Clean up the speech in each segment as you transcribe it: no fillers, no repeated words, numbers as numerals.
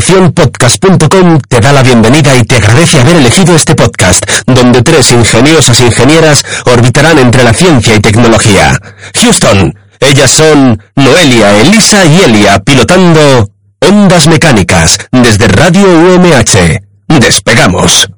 nacionpodcast.com te da la bienvenida y te agradece haber elegido este podcast, donde 3 ingeniosas ingenieras orbitarán entre la ciencia y tecnología. Houston, ellas son Noelia, Elisa y Elia, pilotando Ondas Mecánicas desde Radio UMH. ¡Despegamos!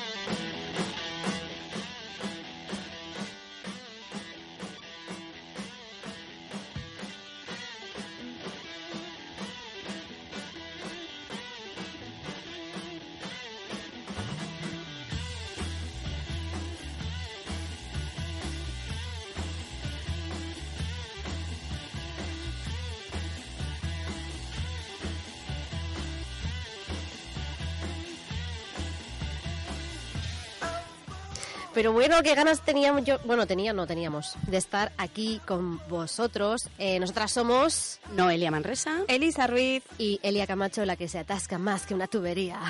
Pero bueno, qué ganas teníamos teníamos de estar aquí con vosotros. Nosotras somos Noelia Manresa, Elisa Ruiz y Elia Camacho, la que se atasca más que una tubería.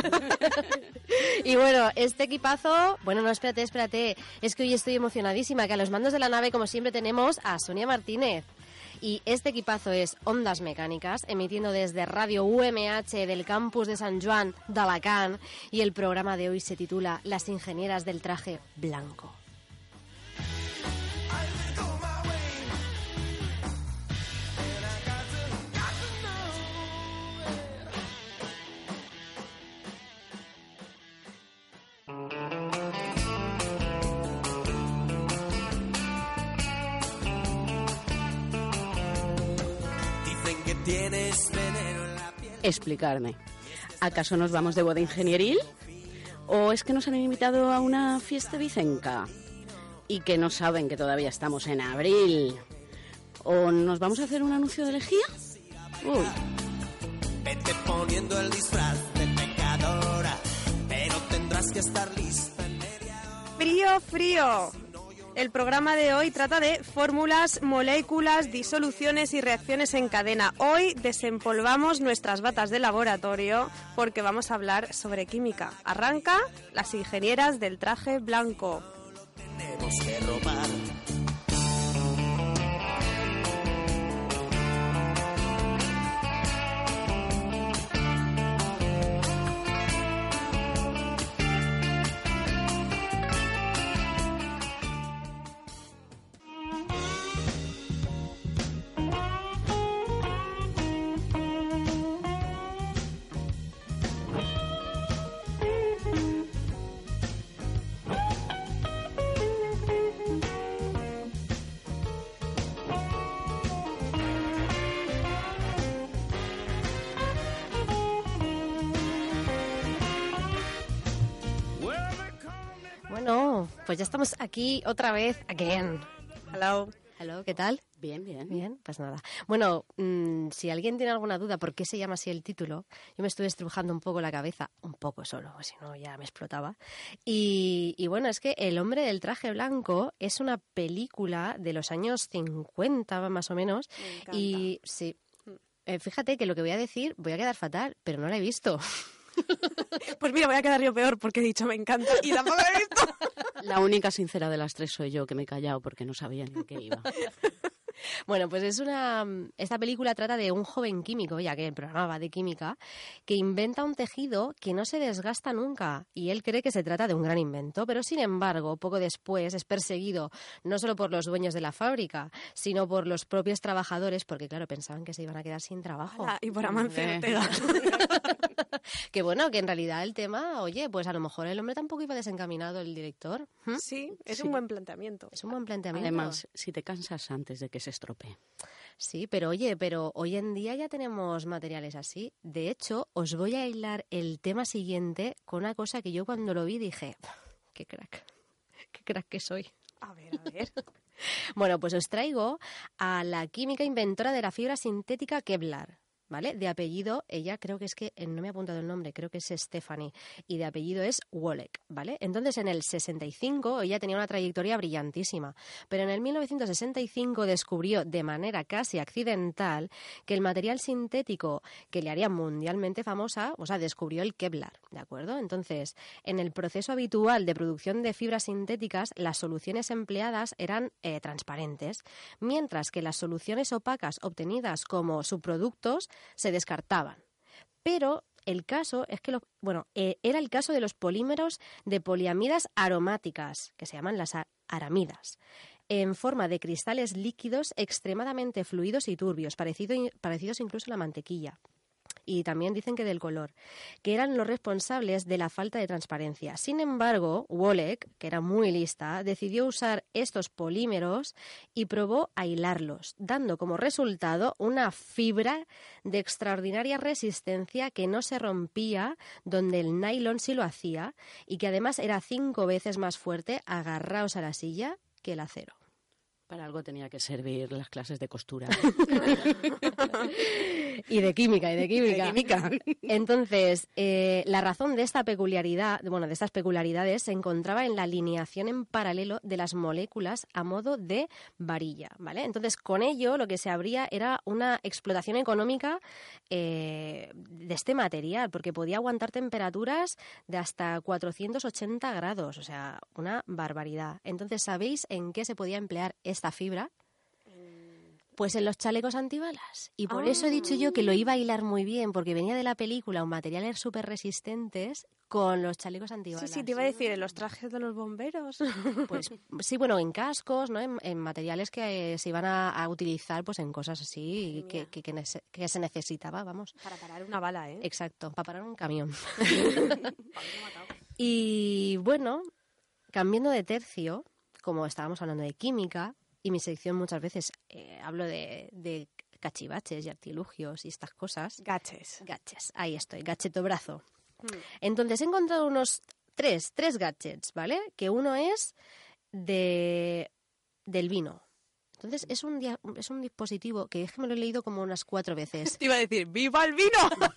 Y bueno, este equipazo... Bueno, no, espérate. Es que hoy estoy emocionadísima, que a los mandos de la nave, como siempre, tenemos a Sonia Martínez. Y este equipazo es Ondas Mecánicas, emitiendo desde Radio UMH del campus de San Joan d'Alacant, y el programa de hoy se titula Las ingenieras del traje blanco. Explicarme. ¿Acaso nos vamos de boda ingenieril? ¿O es que nos han invitado a una fiesta vicenca? ¿Y que no saben que todavía estamos en abril? ¿O nos vamos a hacer un anuncio de lejía? Uy. Vete poniendo el disfraz de pecadora, pero tendrás que estar lista en media hora. Frío. El programa de hoy trata de fórmulas, moléculas, disoluciones y reacciones en cadena. Hoy desempolvamos nuestras batas de laboratorio porque vamos a hablar sobre química. Arranca Las ingenieras del traje blanco. Tenemos que robar. Bueno, pues ya estamos aquí otra vez, again. Hello, ¿qué tal? Bien. Pues nada. Bueno, si alguien tiene alguna duda por qué se llama así el título, yo me estuve estrujando un poco la cabeza, un poco solo, si no ya me explotaba. Y bueno, es que El hombre del traje blanco es una película de los años 50 más o menos. Me encanta. Y sí, fíjate que lo que voy a decir, voy a quedar fatal, pero no la he visto. Pues mira, voy a quedar yo peor porque he dicho me encanta y tampoco la he visto. La única sincera de las tres soy yo, que me he callado porque no sabía ni en qué iba. Bueno, pues esta película trata de un joven químico, ya que el programa va de química, que inventa un tejido que no se desgasta nunca y él cree que se trata de un gran invento, pero sin embargo, poco después es perseguido no solo por los dueños de la fábrica, sino por los propios trabajadores, porque claro, pensaban que se iban a quedar sin trabajo. Y por Amancio Ortega. Que bueno, que en realidad el tema, oye, pues a lo mejor el hombre tampoco iba desencaminado, el director. Sí, es un buen planteamiento. Es un buen planteamiento. Además, si te cansas antes de que se estropee. Sí, pero hoy en día ya tenemos materiales así. De hecho, os voy a hilar el tema siguiente con una cosa que yo cuando lo vi dije, qué crack que soy. A ver. Bueno, pues os traigo a la química inventora de la fibra sintética Kevlar. ¿Vale? De apellido, ella creo que es que, no me he apuntado el nombre, creo que es Stephanie, y de apellido es Wolek, ¿vale? Entonces, en el 65 ella tenía una trayectoria brillantísima, pero en el 1965 descubrió de manera casi accidental que el material sintético que le haría mundialmente famosa, o sea, descubrió el Kevlar, ¿de acuerdo? Entonces, en el proceso habitual de producción de fibras sintéticas, las soluciones empleadas eran transparentes, mientras que las soluciones opacas obtenidas como subproductos se descartaban. Pero el caso es que era el caso de los polímeros de poliamidas aromáticas, que se llaman las aramidas, en forma de cristales líquidos extremadamente fluidos y turbios, parecidos incluso a la mantequilla. Y también dicen que del color, que eran los responsables de la falta de transparencia. Sin embargo, Wolek, que era muy lista, decidió usar estos polímeros y probó a hilarlos, dando como resultado una fibra de extraordinaria resistencia que no se rompía donde el nylon sí lo hacía y que además era 5 veces más fuerte, agarraos a la silla, que el acero. Para algo tenía que servir las clases de costura. Y de química. Entonces, la razón de esta peculiaridad, de estas peculiaridades, se encontraba en la alineación en paralelo de las moléculas a modo de varilla, ¿vale? Entonces, con ello, lo que se abría era una explotación económica de este material, porque podía aguantar temperaturas de hasta 480 grados, o sea, una barbaridad. Entonces, ¿sabéis en qué se podía emplear esta fibra? Pues en los chalecos antibalas. Y por eso he dicho yo que lo iba a hilar muy bien, porque venía de la película materiales súper resistentes con los chalecos antibalas. Sí, te iba a decir, en los trajes de los bomberos. Pues sí, bueno, en cascos, ¿no? En materiales que se iban a utilizar pues en cosas así que se necesitaba, vamos. Para parar una bala, ¿eh? Exacto, para parar un camión. Y bueno, cambiando de tercio, como estábamos hablando de química, y mi sección muchas veces hablo de cachivaches y artilugios y estas cosas. Gaches, ahí estoy, gachetobrazo. Entonces he encontrado unos tres gadgets, ¿vale? Que uno es del vino. Entonces es un dispositivo que es que me lo he leído como unas 4 veces. Te iba a decir, ¡viva el vino!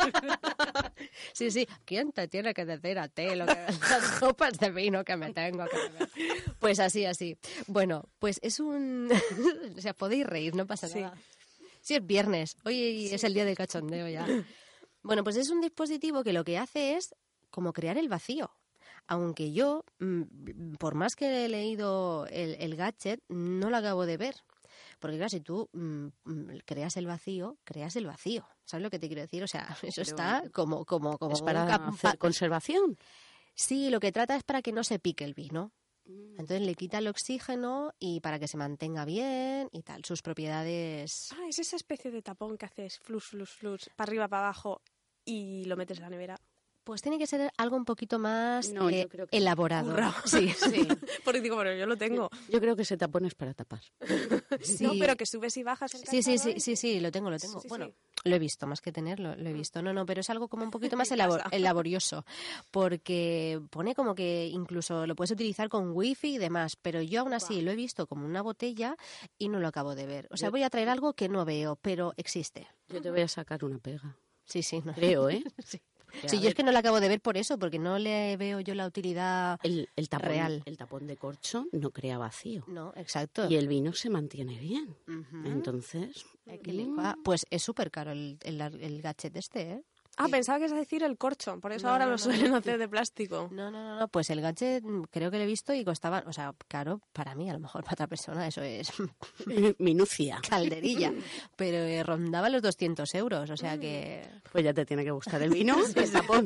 Sí. ¿Quién te tiene que decir a ti las copas de vino que me tengo que beber? Pues así. Bueno, pues es un... o sea, podéis reír, no pasa nada. Sí, es viernes. Hoy es el día del cachondeo ya. Bueno, pues es un dispositivo que lo que hace es como crear el vacío. Aunque yo, por más que he leído el gadget, no lo acabo de ver. Porque claro, si tú creas el vacío. ¿Sabes lo que te quiero decir? O sea, eso está como ¿Es para hacer conservación? Sí, lo que trata es para que no se pique el vino. Entonces le quita el oxígeno y para que se mantenga bien y tal. Sus propiedades... Es esa especie de tapón que haces flux, para arriba, para abajo y lo metes en la nevera. Pues tiene que ser algo un poquito más yo creo que elaborado. Sí. Porque digo, bueno, yo lo tengo. Yo creo que ese tapón es para tapar. Sí. No, pero que subes y bajas el cacharro. Sí, lo tengo. Sí. Bueno, lo he visto, más que tenerlo, lo he visto. No, pero es algo como un poquito más laborioso, porque pone como que incluso lo puedes utilizar con wifi y demás, pero yo aún así lo he visto como una botella y no lo acabo de ver. O sea, voy a traer algo que no veo, pero existe. Yo te voy a sacar una pega. Sí, no. Creo, ¿eh? Sí. Sí, yo es que no la acabo de ver por eso, porque no le veo yo la utilidad el tapón, real. El tapón de corcho no crea vacío. No, exacto. Y el vino se mantiene bien. Entonces... Pues es súper caro el gadget este, ¿eh? Pensaba que es decir el corcho, por eso ahora lo suelen hacer de plástico. No, pues el gadget creo que lo he visto y costaba, o sea, claro, para mí, a lo mejor para otra persona eso es... minucia. Calderilla, pero rondaba los 200 euros, o sea que... Pues ya te tiene que gustar el vino, el tapón.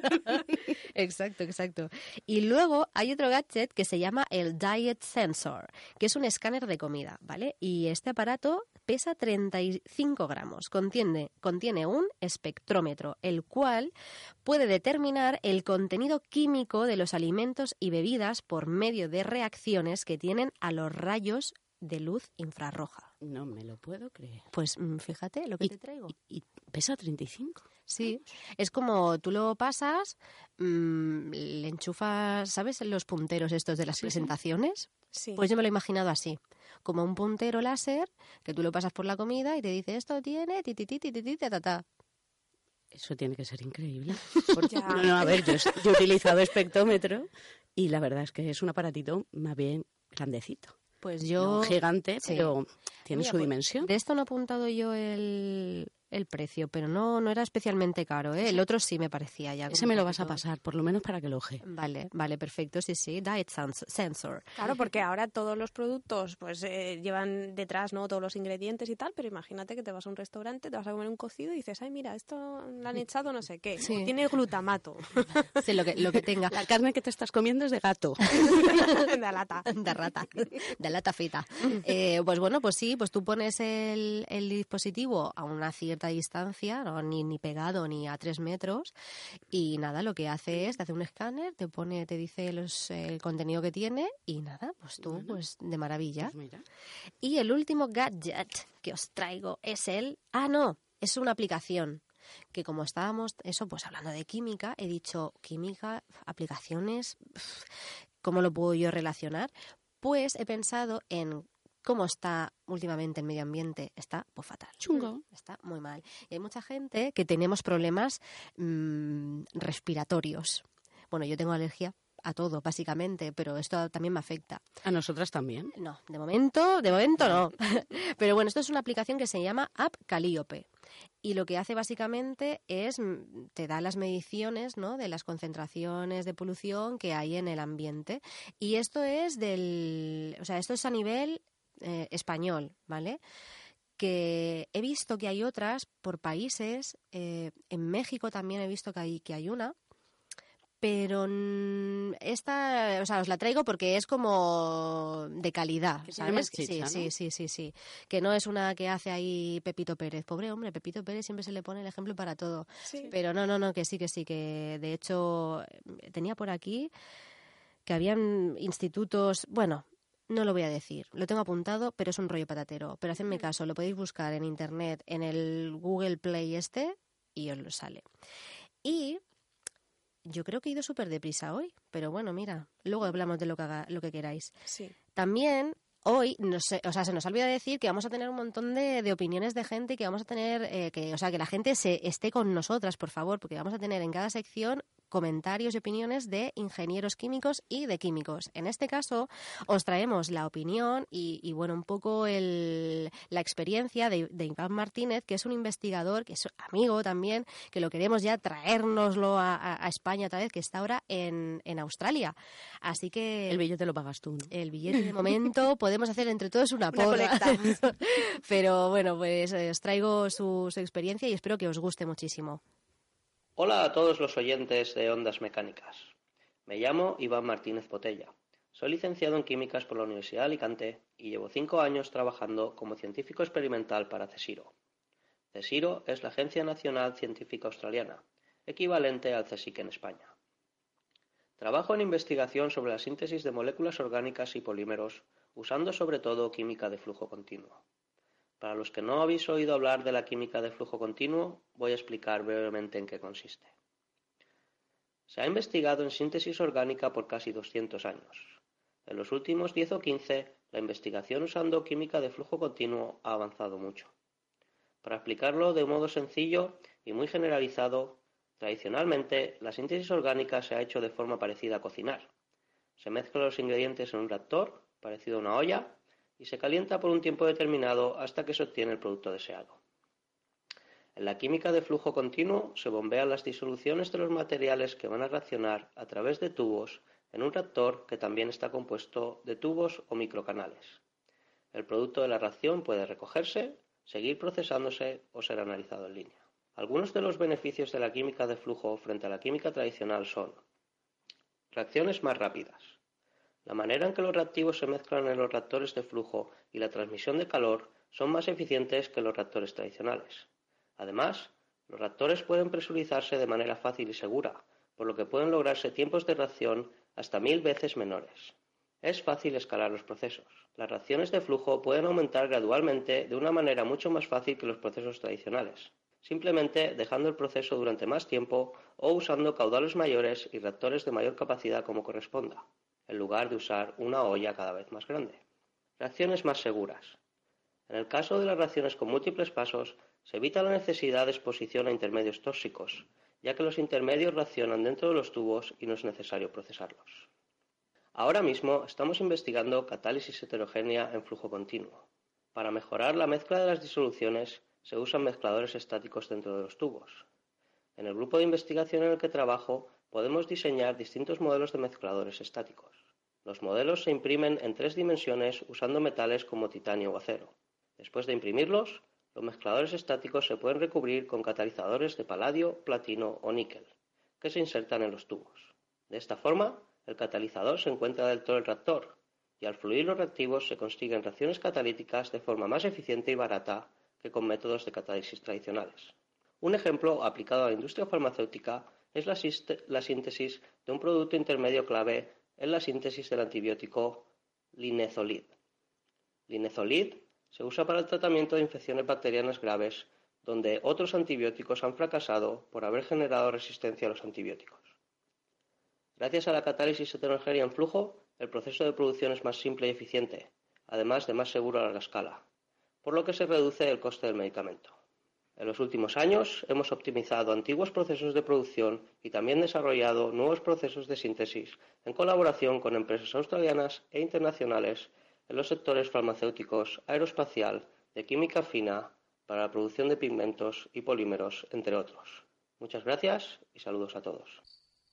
Exacto. Y luego hay otro gadget que se llama el Diet Sensor, que es un escáner de comida, ¿vale? Y este aparato pesa 35 gramos, contiene un espectrómetro, el cual puede determinar el contenido químico de los alimentos y bebidas por medio de reacciones que tienen a los rayos de luz infrarroja. No me lo puedo creer. Pues fíjate lo que te traigo. ¿Y pesa 35? Sí, es como tú lo pasas, le enchufas, ¿sabes? Los punteros estos de las presentaciones. Sí. Pues yo me lo he imaginado así, como un puntero láser que tú lo pasas por la comida y te dice esto tiene ta. Eso tiene que ser increíble. No, a ver, yo he utilizado espectrómetro y la verdad es que es un aparatito más bien grandecito. Pues yo... No gigante, sí. pero tiene su pues, dimensión. De esto no he apuntado yo el precio, pero no era especialmente caro, ¿eh? El otro sí me parecía ya. Ese me lo vas a pasar, por lo menos para que lo oje. Vale, perfecto, sí, Diet Sensor. Claro, porque ahora todos los productos pues llevan detrás, ¿no?, todos los ingredientes y tal, pero imagínate que te vas a un restaurante, te vas a comer un cocido y dices, ay, mira, esto le han echado no sé qué, Sí. tiene glutamato. Sí, lo que tenga. La carne que te estás comiendo es de gato. De lata. De rata, de lata fita. Pues bueno, pues sí, pues tú pones el dispositivo a una cierta distancia, ¿no? ni pegado ni a 3 metros, y nada, lo que hace es, te hace un escáner, te dice el contenido que tiene, y nada, pues tú, pues de maravilla. Pues mira. Y el último gadget que os traigo es es una aplicación. Que como estábamos, pues hablando de química, he dicho, química, aplicaciones, ¿cómo lo puedo yo relacionar? Pues he pensado en cómo está últimamente el medio ambiente. Está pues fatal. Chungo. Está muy mal. Y hay mucha gente que tenemos problemas respiratorios. Bueno, yo tengo alergia a todo, básicamente, pero esto también me afecta. A nosotras también. No, de momento no. Pero bueno, esto es una aplicación que se llama App Calliope. Y lo que hace básicamente es, te da las mediciones, ¿no?, de las concentraciones de polución que hay en el ambiente. Y esto es esto es a nivel español, ¿vale? Que he visto que hay otras por países, en México también he visto que hay una, pero esta, os la traigo porque es como de calidad, Que tiene ¿sabes? más chicha, Sí. Que no es una que hace ahí Pepito Pérez. Pobre hombre, Pepito Pérez siempre se le pone el ejemplo para todo. Sí. Pero no, que sí, que de hecho tenía por aquí que habían institutos, bueno, no lo voy a decir, lo tengo apuntado, pero es un rollo patatero. Pero hacedme caso, lo podéis buscar en internet, en el Google Play y os lo sale. Y yo creo que he ido súper deprisa hoy, pero bueno, mira, luego hablamos de lo que queráis. Sí. También hoy, se nos olvida decir que vamos a tener un montón de opiniones de gente, que vamos a tener, que la gente esté con nosotras, por favor, porque vamos a tener en cada sección comentarios y opiniones de ingenieros químicos y de químicos. En este caso, os traemos la opinión y bueno, un poco la experiencia de Iván Martínez, que es un investigador, que es amigo también, que lo queremos ya traérnoslo a España otra vez, que está ahora en Australia. Así que El billete lo pagas tú, ¿no? el billete de momento podemos hacer entre todos una porra. colecta. Pero bueno, pues os traigo su experiencia y espero que os guste muchísimo. Hola a todos los oyentes de Ondas Mecánicas. Me llamo Iván Martínez Botella. Soy licenciado en Químicas por la Universidad de Alicante y llevo 5 años trabajando como científico experimental para CSIRO. CSIRO es la Agencia Nacional Científica Australiana, equivalente al CSIC en España. Trabajo en investigación sobre la síntesis de moléculas orgánicas y polímeros, usando sobre todo química de flujo continuo. Para los que no habéis oído hablar de la química de flujo continuo, voy a explicar brevemente en qué consiste. Se ha investigado en síntesis orgánica por casi 200 años. En los últimos 10 o 15, la investigación usando química de flujo continuo ha avanzado mucho. Para explicarlo de un modo sencillo y muy generalizado, tradicionalmente la síntesis orgánica se ha hecho de forma parecida a cocinar. Se mezclan los ingredientes en un reactor, parecido a una olla, y se calienta por un tiempo determinado hasta que se obtiene el producto deseado. En la química de flujo continuo se bombean las disoluciones de los materiales que van a reaccionar a través de tubos en un reactor que también está compuesto de tubos o microcanales. El producto de la reacción puede recogerse, seguir procesándose o ser analizado en línea. Algunos de los beneficios de la química de flujo frente a la química tradicional son: reacciones más rápidas. La manera en que los reactivos se mezclan en los reactores de flujo y la transmisión de calor son más eficientes que los reactores tradicionales. Además, los reactores pueden presurizarse de manera fácil y segura, por lo que pueden lograrse tiempos de reacción hasta 1000 veces menores. Es fácil escalar los procesos. Las reacciones de flujo pueden aumentar gradualmente de una manera mucho más fácil que los procesos tradicionales, simplemente dejando el proceso durante más tiempo o usando caudales mayores y reactores de mayor capacidad como corresponda, en lugar de usar una olla cada vez más grande. Reacciones más seguras. En el caso de las reacciones con múltiples pasos, se evita la necesidad de exposición a intermedios tóxicos, ya que los intermedios reaccionan dentro de los tubos y no es necesario procesarlos. Ahora mismo estamos investigando catálisis heterogénea en flujo continuo. Para mejorar la mezcla de las disoluciones, se usan mezcladores estáticos dentro de los tubos. En el grupo de investigación en el que trabajo podemos diseñar distintos modelos de mezcladores estáticos. Los modelos se imprimen en 3 dimensiones usando metales como titanio o acero. Después de imprimirlos, los mezcladores estáticos se pueden recubrir con catalizadores de paladio, platino o níquel, que se insertan en los tubos. De esta forma, el catalizador se encuentra dentro del reactor, y al fluir los reactivos se consiguen reacciones catalíticas de forma más eficiente y barata que con métodos de catálisis tradicionales. Un ejemplo aplicado a la industria farmacéutica es la síntesis de un producto intermedio clave en la síntesis del antibiótico linezolid. Linezolid se usa para el tratamiento de infecciones bacterianas graves donde otros antibióticos han fracasado por haber generado resistencia a los antibióticos. Gracias a la catálisis heterogénea en flujo, el proceso de producción es más simple y eficiente, además de más seguro a larga escala, por lo que se reduce el coste del medicamento. En los últimos años hemos optimizado antiguos procesos de producción y también desarrollado nuevos procesos de síntesis en colaboración con empresas australianas e internacionales en los sectores farmacéuticos, aeroespacial, de química fina, para la producción de pigmentos y polímeros, entre otros. Muchas gracias y saludos a todos.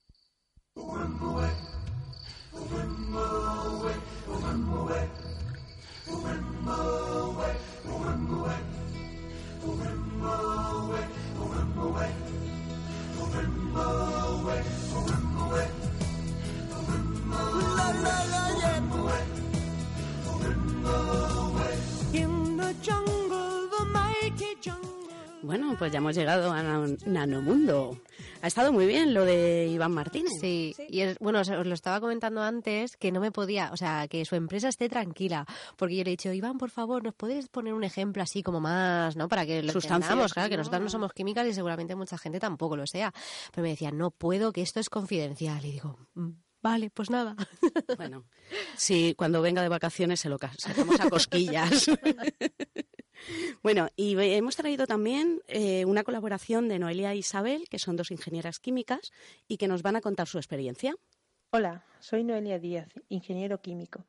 Bueno, pues ya hemos llegado a Nanomundo. Ha estado muy bien lo de Iván Martínez. Sí, y bueno, os lo estaba comentando antes que no me podía, o sea, que su empresa esté tranquila, porque yo le he dicho, Iván, por favor, ¿nos puedes poner un ejemplo así como más, ¿no? Para que lo entendamos, claro, que nosotros no somos químicas y seguramente mucha gente tampoco lo sea. Pero me decía, no puedo, que esto es confidencial. Y digo, vale, pues nada. Bueno, sí, cuando venga de vacaciones se lo sacamos a cosquillas. Bueno, y hemos traído también una colaboración de Noelia e Isabel, que son 2 ingenieras químicas y que nos van a contar su experiencia. Hola, soy Noelia Díaz, ingeniero químico.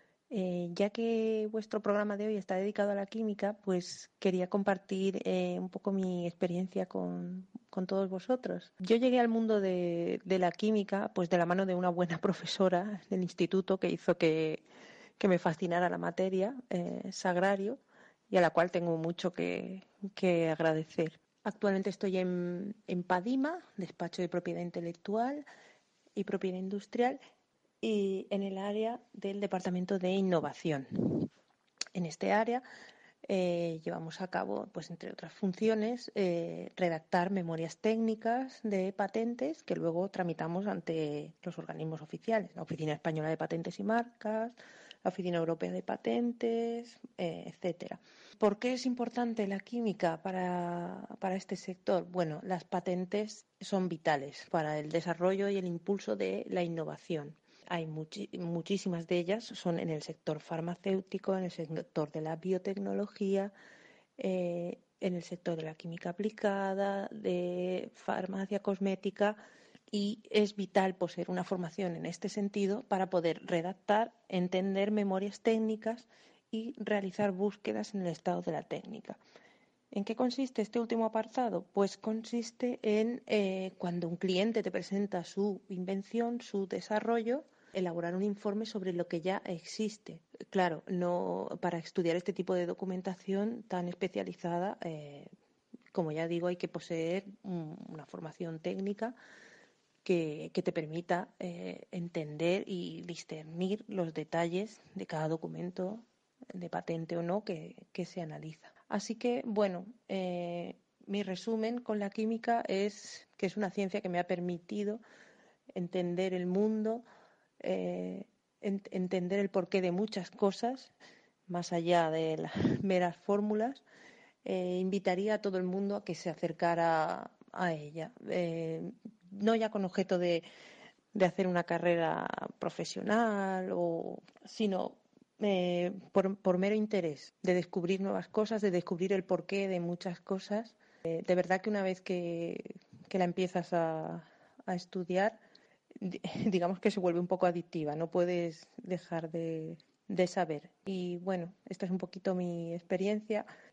Ya que vuestro programa de hoy está dedicado a la química, pues quería compartir un poco mi experiencia con todos vosotros. Yo llegué al mundo de la química pues de la mano de una buena profesora del instituto que hizo que me fascinara la materia, Sagrario, y a la cual tengo mucho que agradecer. Actualmente estoy en Padima, despacho de propiedad intelectual y propiedad industrial, y en el área del departamento de innovación. En este área llevamos a cabo, pues entre otras funciones, redactar memorias técnicas de patentes que luego tramitamos ante los organismos oficiales, la Oficina Española de Patentes y Marcas, la Oficina Europea de Patentes, etcétera. ¿Por qué es importante la química para este sector? Bueno, las patentes son vitales para el desarrollo y el impulso de la innovación. Hay muchísimas de ellas, son en el sector farmacéutico, en el sector de la biotecnología, en el sector de la química aplicada, de farmacia cosmética, y es vital poseer una formación en este sentido para poder redactar, entender memorias técnicas y realizar búsquedas en el estado de la técnica. ¿En qué consiste este último apartado? Pues consiste en cuando un cliente te presenta su invención, su desarrollo, elaborar un informe sobre lo que ya existe. Claro, no para estudiar este tipo de documentación tan especializada, como ya digo, hay que poseer una formación técnica que te permita entender y discernir los detalles de cada documento, de patente o no, que se analiza. Así que, bueno, mi resumen con la química es que es una ciencia que me ha permitido entender el mundo, entender el porqué de muchas cosas, más allá de las meras fórmulas. Invitaría a todo el mundo a que se acercara a ella, no ya con objeto de hacer una carrera profesional, sino por mero interés de descubrir nuevas cosas, de descubrir el porqué de muchas cosas. De verdad que una vez que la empiezas a estudiar, digamos que se vuelve un poco adictiva, no puedes dejar de saber. Y bueno, esta es un poquito mi experiencia.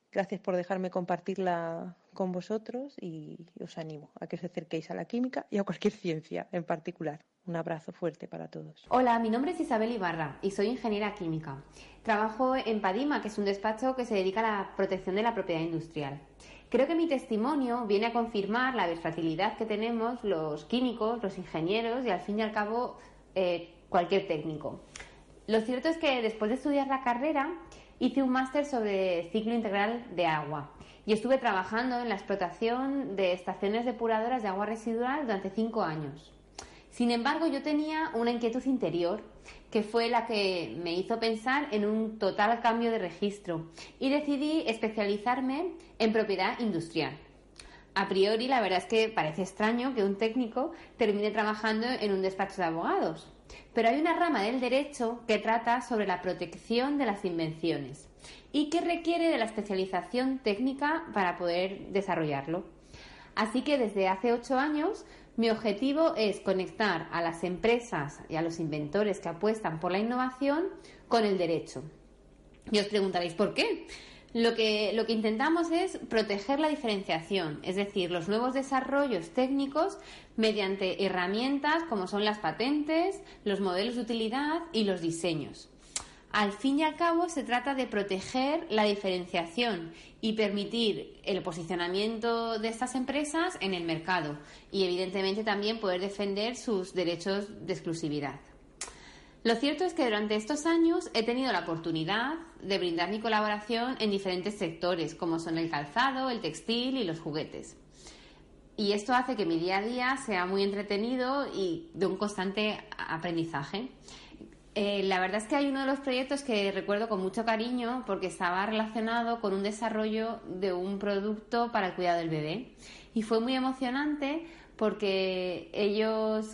Gracias por dejarme compartirla con vosotros y os animo a que os acerquéis a la química y a cualquier ciencia en particular. Un abrazo fuerte para todos. Hola, mi nombre es Isabel Ibarra y soy ingeniera química. Trabajo en Padima, que es un despacho que se dedica a la protección de la propiedad industrial. Creo que mi testimonio viene a confirmar la versatilidad que tenemos los químicos, los ingenieros y al fin y al cabo cualquier técnico. Lo cierto es que después de estudiar la carrera hice un máster sobre ciclo integral de agua y estuve trabajando en la explotación de estaciones depuradoras de agua residual durante 5 años. Sin embargo, yo tenía una inquietud interior que fue la que me hizo pensar en un total cambio de registro y decidí especializarme en propiedad industrial. A priori, la verdad es que parece extraño que un técnico termine trabajando en un despacho de abogados, pero hay una rama del derecho que trata sobre la protección de las invenciones y que requiere de la especialización técnica para poder desarrollarlo. Así que desde hace 8 años mi objetivo es conectar a las empresas y a los inventores que apuestan por la innovación con el derecho. Y os preguntaréis ¿por qué? Lo que intentamos es proteger la diferenciación, es decir, los nuevos desarrollos técnicos mediante herramientas como son las patentes, los modelos de utilidad y los diseños. Al fin y al cabo se trata de proteger la diferenciación y permitir el posicionamiento de estas empresas en el mercado y evidentemente también poder defender sus derechos de exclusividad. Lo cierto es que durante estos años he tenido la oportunidad de brindar mi colaboración en diferentes sectores como son el calzado, el textil y los juguetes. Y esto hace que mi día a día sea muy entretenido y de un constante aprendizaje. La verdad es que hay uno de los proyectos que recuerdo con mucho cariño porque estaba relacionado con un desarrollo de un producto para el cuidado del bebé y fue muy emocionante porque ellos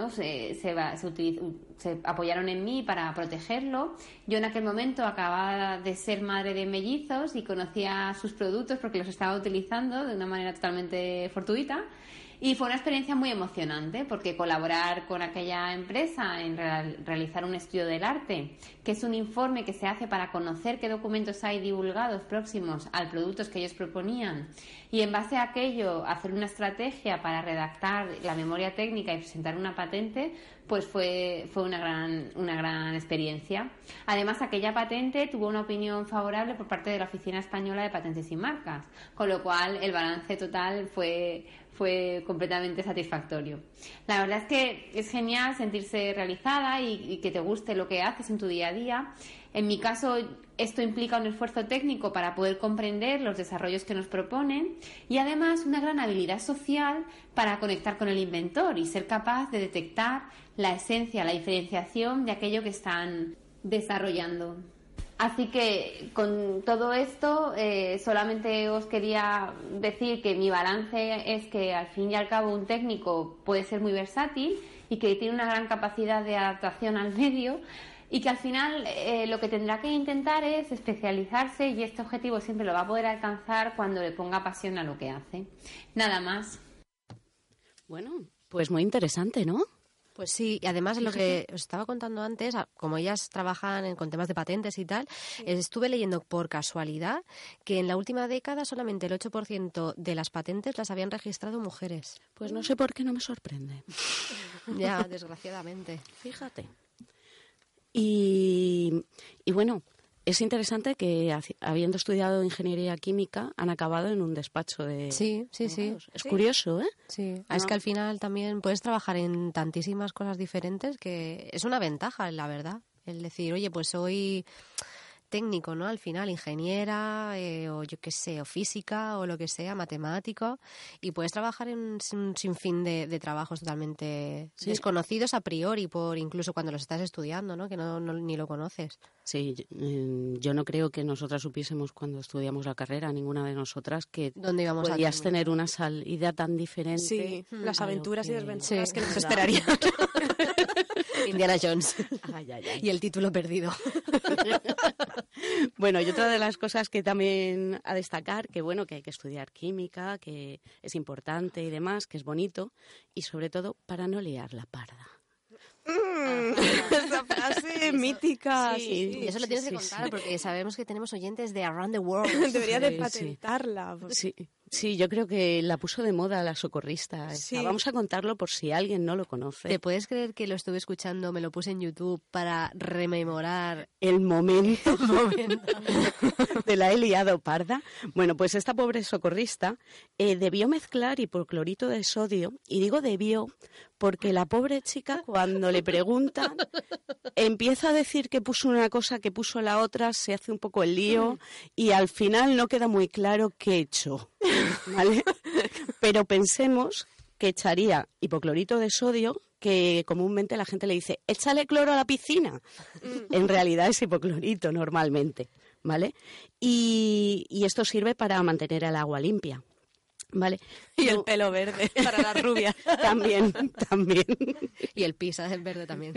se apoyaron en mí para protegerlo. Yo en aquel momento acababa de ser madre de mellizos y conocía sus productos porque los estaba utilizando de una manera totalmente fortuita. Y fue una experiencia muy emocionante porque colaborar con aquella empresa en realizar un estudio del arte, que es un informe que se hace para conocer qué documentos hay divulgados próximos al producto que ellos proponían y en base a aquello hacer una estrategia para redactar la memoria técnica y presentar una patente, pues fue una gran experiencia. Además, aquella patente tuvo una opinión favorable por parte de la Oficina Española de Patentes y Marcas, con lo cual el balance total fue completamente satisfactorio. La verdad es que es genial sentirse realizada y que te guste lo que haces en tu día a día. En mi caso, esto implica un esfuerzo técnico para poder comprender los desarrollos que nos proponen y además una gran habilidad social para conectar con el inventor y ser capaz de detectar la esencia, la diferenciación de aquello que están desarrollando. Así que con todo esto solamente os quería decir que mi balance es que al fin y al cabo un técnico puede ser muy versátil y que tiene una gran capacidad de adaptación al medio y que al final lo que tendrá que intentar es especializarse y este objetivo siempre lo va a poder alcanzar cuando le ponga pasión a lo que hace. Nada más. Bueno, pues muy interesante, ¿no? Pues sí, y además lo que os estaba contando antes, como ellas trabajan con temas de patentes y tal, estuve leyendo por casualidad que en la última década solamente el 8% de las patentes las habían registrado mujeres. Pues no sé por qué no me sorprende. Ya, desgraciadamente. Fíjate. Y bueno, es interesante que habiendo estudiado ingeniería química han acabado en un despacho de... Sí. Es curioso, ¿eh? Sí, es que al final también puedes trabajar en tantísimas cosas diferentes que es una ventaja, la verdad. El decir, oye, pues soy técnico, ¿no? Al final, ingeniera o yo qué sé, o física o lo que sea, matemático, y puedes trabajar en un sinfín de trabajos totalmente desconocidos a priori, por incluso cuando los estás estudiando, ¿no? Que no ni lo conoces. Sí, yo no creo que nosotras supiésemos cuando estudiamos la carrera, ninguna de nosotras, que ¿dónde íbamos podías tener una salida tan diferente. Sí, las aventuras y desventuras que nos esperarían. Indiana Jones. Ay. Y el título perdido. Bueno, y otra de las cosas que también a destacar, que bueno, que hay que estudiar química, que es importante y demás, que es bonito, y sobre todo para no liar la parda. Esa frase mítica. Y eso lo tienes que contar porque sabemos que tenemos oyentes de around the world. Debería de patentarla. Sí, yo creo que la puso de moda la socorrista. Sí. Vamos a contarlo por si alguien no lo conoce. ¿Te puedes creer que lo estuve escuchando, me lo puse en YouTube para rememorar El momento de la he liado parda. Bueno, pues esta pobre socorrista debió mezclar hipoclorito de sodio, y digo debió porque la pobre chica, cuando le preguntan, empieza a decir que puso una cosa, que puso la otra, se hace un poco el lío y al final no queda muy claro qué echó, ¿vale? Pero pensemos que echaría hipoclorito de sodio, que comúnmente la gente le dice, échale cloro a la piscina. En realidad es hipoclorito normalmente, ¿vale? Y esto sirve para mantener el agua limpia, ¿vale? Y el pelo verde para la rubia. También. y el pisa del verde también.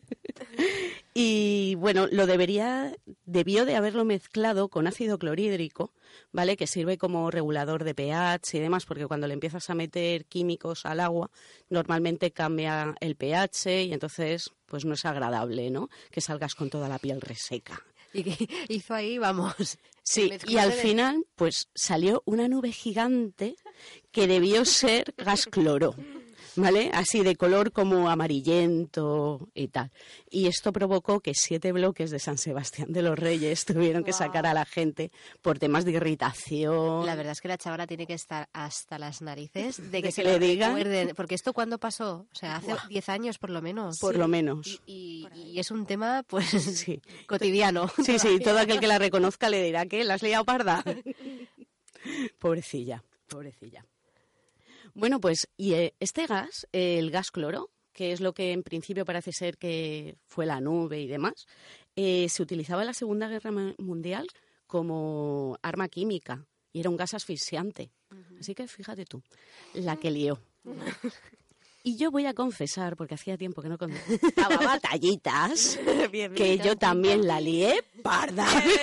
Y bueno, debió de haberlo mezclado con ácido clorhídrico, ¿vale? Que sirve como regulador de pH y demás, porque cuando le empiezas a meter químicos al agua, normalmente cambia el pH y entonces pues no es agradable, ¿no? Que salgas con toda la piel reseca. Y que hizo ahí, vamos. Sí, y al final pues salió una nube gigante que debió ser gas cloro, ¿vale? Así de color como amarillento y tal. Y esto provocó que 7 bloques de San Sebastián de los Reyes tuvieron que sacar a la gente por temas de irritación. La verdad es que la chavala tiene que estar hasta las narices de que se le digan. Recuerden. Porque esto, ¿cuándo pasó? O sea, hace 10 años por lo menos. Por lo menos. Y es un tema, pues, sí, cotidiano. Sí, todo aquel que la reconozca le dirá que la has liado parda. Pobrecilla. Bueno, pues, y este gas, el gas cloro, que es lo que en principio parece ser que fue la nube y demás, se utilizaba en la Segunda Guerra Mundial como arma química y era un gas asfixiante. Así que fíjate tú, la que lió. Y yo voy a confesar, porque hacía tiempo que no contaba batallitas, que yo también la lié parda.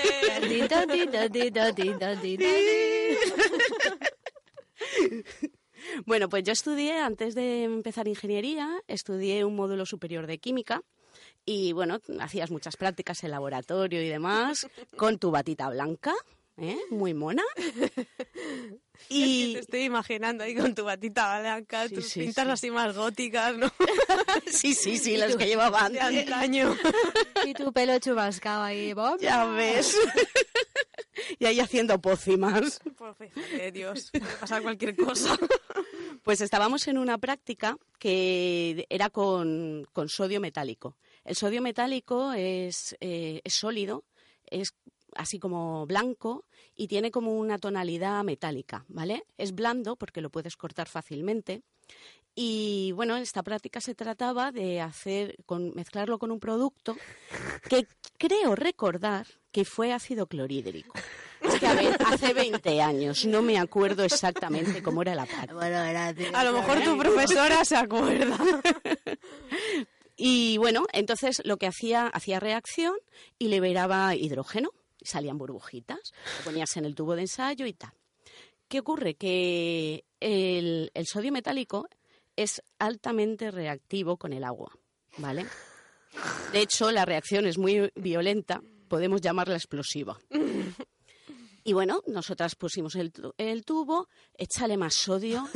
Bueno, pues yo estudié, antes de empezar ingeniería, estudié un módulo superior de química y, bueno, hacías muchas prácticas en laboratorio y demás, con tu batita blanca, muy mona. Y te estoy imaginando ahí con tu batita blanca, tus pintas así más góticas, ¿no? Sí, los que llevaba de antaño. Y tu pelo chubascado ahí, Bob. Ya ves. Y ahí haciendo pócimas. Pues fíjate, Dios, puede pasar cualquier cosa. Pues estábamos en una práctica que era con sodio metálico. El sodio metálico es sólido, es así como blanco y tiene como una tonalidad metálica, ¿vale? Es blando porque lo puedes cortar fácilmente. Y bueno, esta práctica se trataba de mezclarlo con un producto que creo recordar que fue ácido clorhídrico. Es que, a ver, hace 20 años, no me acuerdo exactamente cómo era la práctica. Bueno, a lo mejor tu profesora se acuerda. Y bueno, entonces lo que hacía reacción y liberaba hidrógeno. Salían burbujitas, lo ponías en el tubo de ensayo y tal. ¿Qué ocurre? Que el sodio metálico es altamente reactivo con el agua, ¿vale? De hecho, la reacción es muy violenta, podemos llamarla explosiva. Y bueno, nosotras pusimos el tubo, échale más sodio,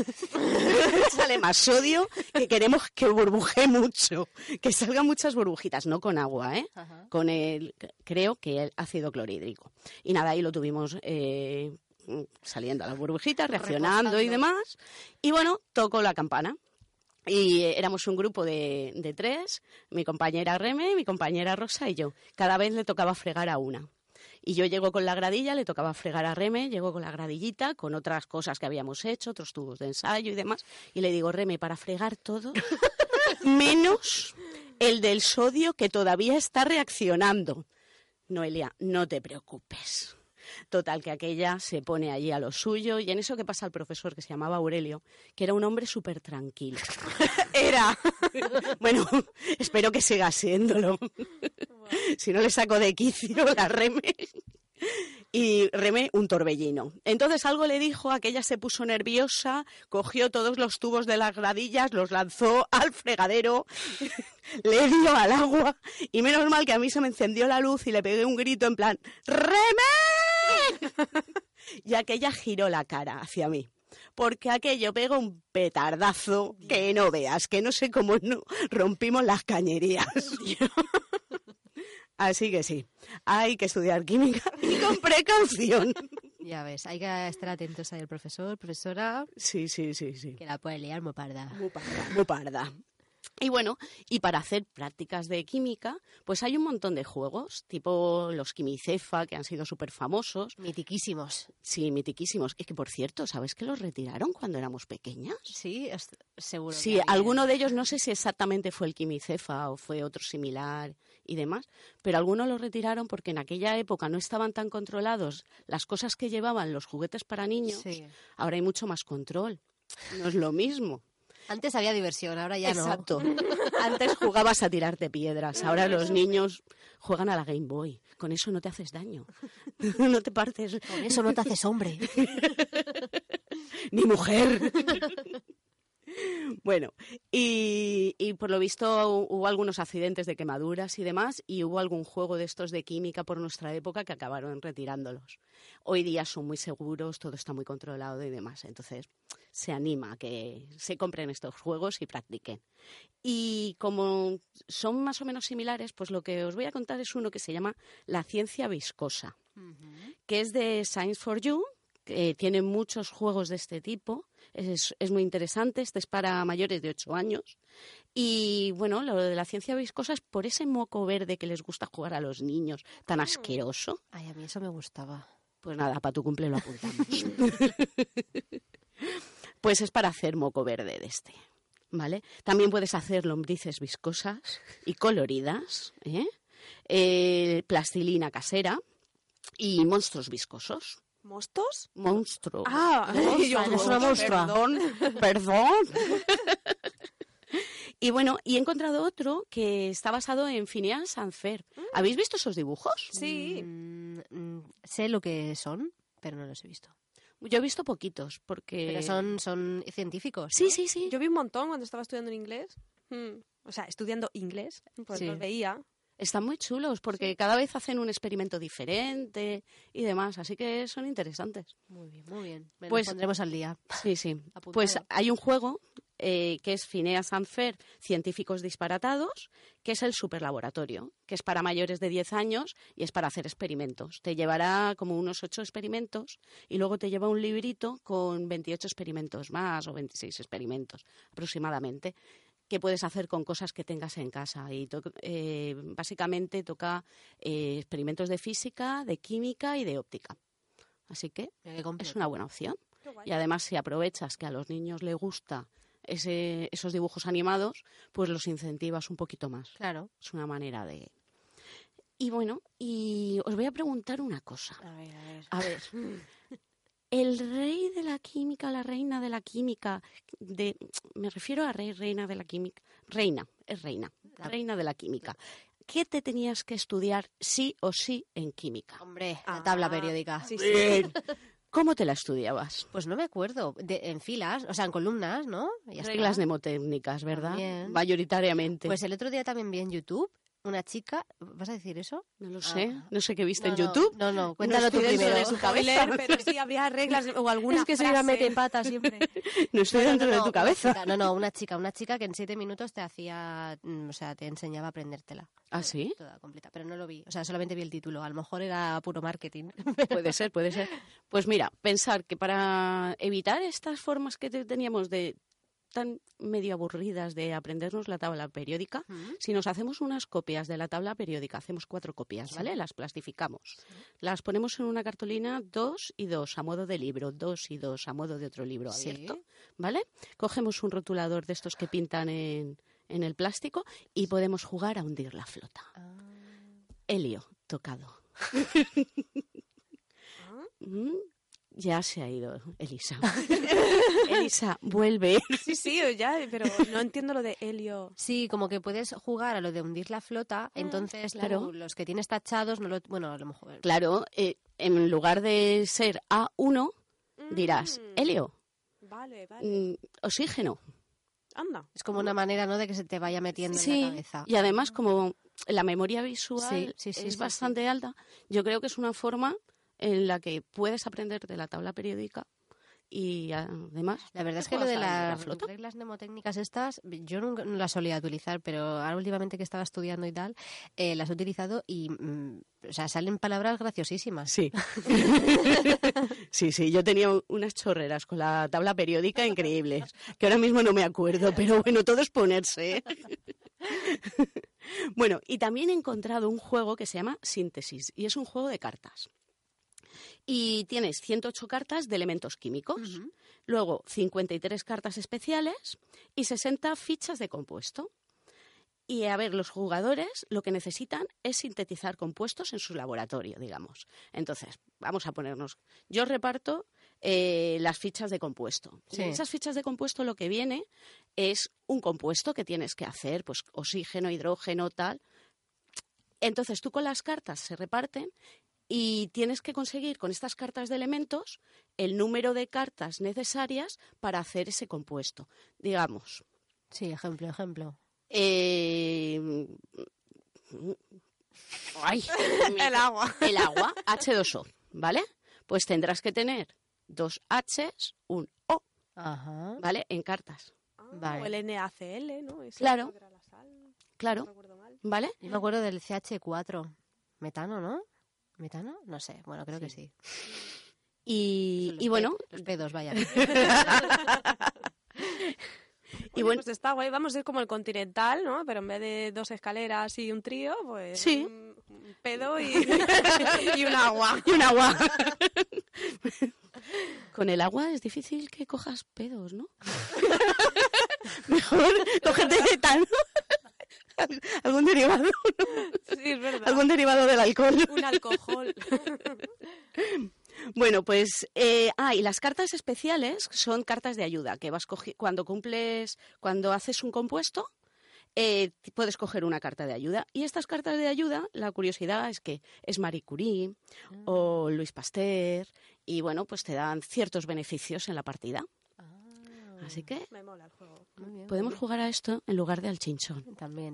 que queremos que burbuje mucho, que salgan muchas burbujitas, no con agua, Ajá. Con creo que el ácido clorhídrico. Y nada, ahí lo tuvimos saliendo a las burbujitas, reaccionando y demás. Y bueno, tocó la campana. Y éramos un grupo de 3, mi compañera Reme, mi compañera Rosa y yo. Cada vez le tocaba fregar a una. Y yo llego con la gradilla, le tocaba fregar a Reme, llego con la gradillita, con otras cosas que habíamos hecho, otros tubos de ensayo y demás, y le digo, Reme, para fregar todo, menos el del sodio que todavía está reaccionando. Noelia, no te preocupes. Total, que aquella se pone allí a lo suyo, y en eso que pasa al profesor, que se llamaba Aurelio, que era un hombre súper tranquilo. Era. Bueno, espero que siga siéndolo. Si no le saco de quicio la Reme. y remé un torbellino. Entonces algo le dijo, aquella se puso nerviosa, cogió todos los tubos de las gradillas, los lanzó al fregadero, le dio al agua y menos mal que a mí se me encendió la luz y le pegué un grito en plan ¡remé! Y aquella giró la cara hacia mí. Porque aquello pegó un petardazo que no veas, que no sé cómo no rompimos las cañerías. Así que sí, hay que estudiar química y con precaución. Ya ves, hay que estar atentos ahí al profesor, profesora, Sí. que la puede liar muy parda. Muy parda. Y bueno, y para hacer prácticas de química, pues hay un montón de juegos, tipo los Quimicefa, que han sido súper famosos. Mitiquísimos. Sí, mitiquísimos. Y que, por cierto, ¿sabes que los retiraron cuando éramos pequeñas? Sí, seguro. Sí, que había. alguno de ellos, no sé si exactamente fue el Quimicefa o fue otro similar y demás, pero algunos los retiraron porque en aquella época no estaban tan controlados las cosas que llevaban los juguetes para niños. Sí. Ahora hay mucho más control. No es lo mismo. Antes había diversión, ahora ya Exacto. Antes jugabas a tirarte piedras, ahora los niños juegan a la Game Boy. Con eso no te haces daño, no te partes. no. Con eso no te haces hombre. Ni mujer. Bueno, y por lo visto hubo algunos accidentes de quemaduras y demás, y hubo algún juego de estos de química por nuestra época que acabaron retirándolos. Hoy día son muy seguros, todo está muy controlado y demás, entonces se anima a que se compren estos juegos y practiquen. Y como son más o menos similares, pues lo que os voy a contar es uno que se llama La ciencia viscosa, que es de Science for You, que tiene muchos juegos de este tipo, es muy interesante, este es para mayores de 8 años. Y bueno, lo de la ciencia viscosa es por ese moco verde que les gusta jugar a los niños, tan asqueroso. Ay, a mí eso me gustaba. Pues nada, para tu cumple lo apuntamos. Pues es para hacer moco verde de este, ¿vale? También puedes hacer lombrices viscosas y coloridas, plastilina casera y monstruos viscosos. ¿Mostos? Monstruos. Ah, es una monstrua. Perdón. Y bueno, y he encontrado otro que está basado en Phineas and Ferb. ¿Habéis visto esos dibujos? Sí. Sé lo que son, pero no los he visto. Yo he visto poquitos, porque... Pero son científicos. Sí, ¿no? sí, sí. Yo vi un montón cuando estaba estudiando en inglés. O sea, estudiando inglés, pues Sí. los veía. Están muy chulos, porque cada vez hacen un experimento diferente y demás, así que son interesantes. Muy bien, muy bien. Bueno, Pues- pondremos al día. Sí, sí. Apuntado. Pues hay un juego que es Phineas and Ferb, Científicos Disparatados, que es el superlaboratorio, que es para mayores de 10 años y es para hacer experimentos. Te llevará como unos 8 experimentos y luego te lleva un librito con 28 experimentos más o 26 experimentos aproximadamente, que puedes hacer con cosas que tengas en casa. Y básicamente toca experimentos de física, de química y de óptica. Así que Mira qué completo. es una buena opción. Qué guay. Y además, si aprovechas que a los niños les gusta esos dibujos animados, pues los incentivas un poquito más. Claro. Es una manera de... Y bueno, y os voy a preguntar una cosa. A ver, a ver. A ver, el rey de la química, la reina de la química, me refiero a rey, reina de la química, reina de la química. ¿Qué te tenías que estudiar sí o sí en química? Hombre, la tabla periódica. Sí, Bien. ¿Cómo te la estudiabas? Pues no me acuerdo. En filas, o sea, en columnas, ¿no? Ya está. Reglas mnemotécnicas, ¿verdad? También. Mayoritariamente. Pues el otro día también vi en YouTube una chica... ¿Vas a decir eso? No lo sé, Ah. no sé qué viste en No, YouTube. No, cuéntalo tú estoy dentro primero. de su cabeza. Pero sí habría reglas o alguna Es que soy una frase. metepata siempre. No estoy dentro de tu cabeza. Una chica que en 7 minutos te hacía, o sea, te enseñaba a aprendértela. ¿Ah, sí? Toda completa, pero no lo vi, o sea, solamente vi el título, a lo mejor era puro marketing. Puede ser, puede ser. Pues mira, pensar que para evitar estas formas que teníamos de tan medio aburridas de aprendernos la tabla periódica, si nos hacemos unas copias de la tabla periódica, hacemos 4 copias, ¿vale? Las plastificamos. Las ponemos en una cartulina 2 y 2 a modo de libro, 2 y 2 a modo de otro libro Sí. abierto, ¿vale? Cogemos un rotulador de estos que pintan en el plástico y podemos jugar a hundir la flota. Helio, tocado. Ya se ha ido Elisa. Elisa, vuelve. Sí, ya, pero no entiendo lo de helio. Sí, como que puedes jugar a lo de hundir la flota, entonces claro. tú, los que tienes tachados, no lo, bueno, a lo mejor... Claro, en lugar de ser A1, dirás helio, Vale. oxígeno. Anda. Es como una manera, ¿no?, de que se te vaya metiendo en la cabeza. Y además, como la memoria visual Sí, es bastante alta, yo creo que es una forma en la que puedes aprender de la tabla periódica y además... La verdad es que lo de las reglas mnemotécnicas estas, yo nunca no las solía utilizar, pero ahora últimamente que estaba estudiando y tal, las he utilizado y, o sea, salen palabras graciosísimas. Sí. Sí, yo tenía unas chorreras con la tabla periódica increíbles, que ahora mismo no me acuerdo, pero bueno, todo es ponerse, ¿eh? Bueno, y también he encontrado un juego que se llama Síntesis, y es un juego de cartas. Y tienes 108 cartas de elementos químicos, luego 53 cartas especiales y 60 fichas de compuesto. Y a ver, los jugadores lo que necesitan es sintetizar compuestos en su laboratorio, digamos. Entonces, vamos a ponernos... Yo reparto las fichas de compuesto. Sí. En esas fichas de compuesto lo que viene es un compuesto que tienes que hacer, pues oxígeno, hidrógeno, tal. Entonces, tú con las cartas se reparten y tienes que conseguir con estas cartas de elementos el número de cartas necesarias para hacer ese compuesto. Digamos. Sí, ejemplo. El agua. El agua, H2O, ¿vale? Pues tendrás que tener 2 Hs, un O, Ajá. ¿vale? En cartas. Vale. O el NaCl, ¿no? Ese Claro. era la sal, Claro, no recuerdo mal. ¿vale? Yo me acuerdo del CH4. Metano, ¿no? ¿Metano? No sé. Bueno, creo que sí. Y bueno, Los pedos, vaya. y bueno, Pues está guay, vamos a ser como el Continental, ¿no? Pero en vez de 2 escaleras y un trío, pues Sí. un pedo y, y un agua. y un agua. Con el agua es difícil que cojas pedos, ¿no? Mejor cógete etano. Algún derivado, ¿no? Sí, es verdad. Algún derivado del alcohol. Un alcohol. Bueno, pues, y las cartas especiales son cartas de ayuda, que vas cuando haces un compuesto, puedes coger una carta de ayuda. Y estas cartas de ayuda, la curiosidad es que es Marie Curie o Louis Pasteur, y bueno, pues te dan ciertos beneficios en la partida. Así que Me mola el juego. Muy bien. podemos jugar a esto en lugar de al chinchón. También.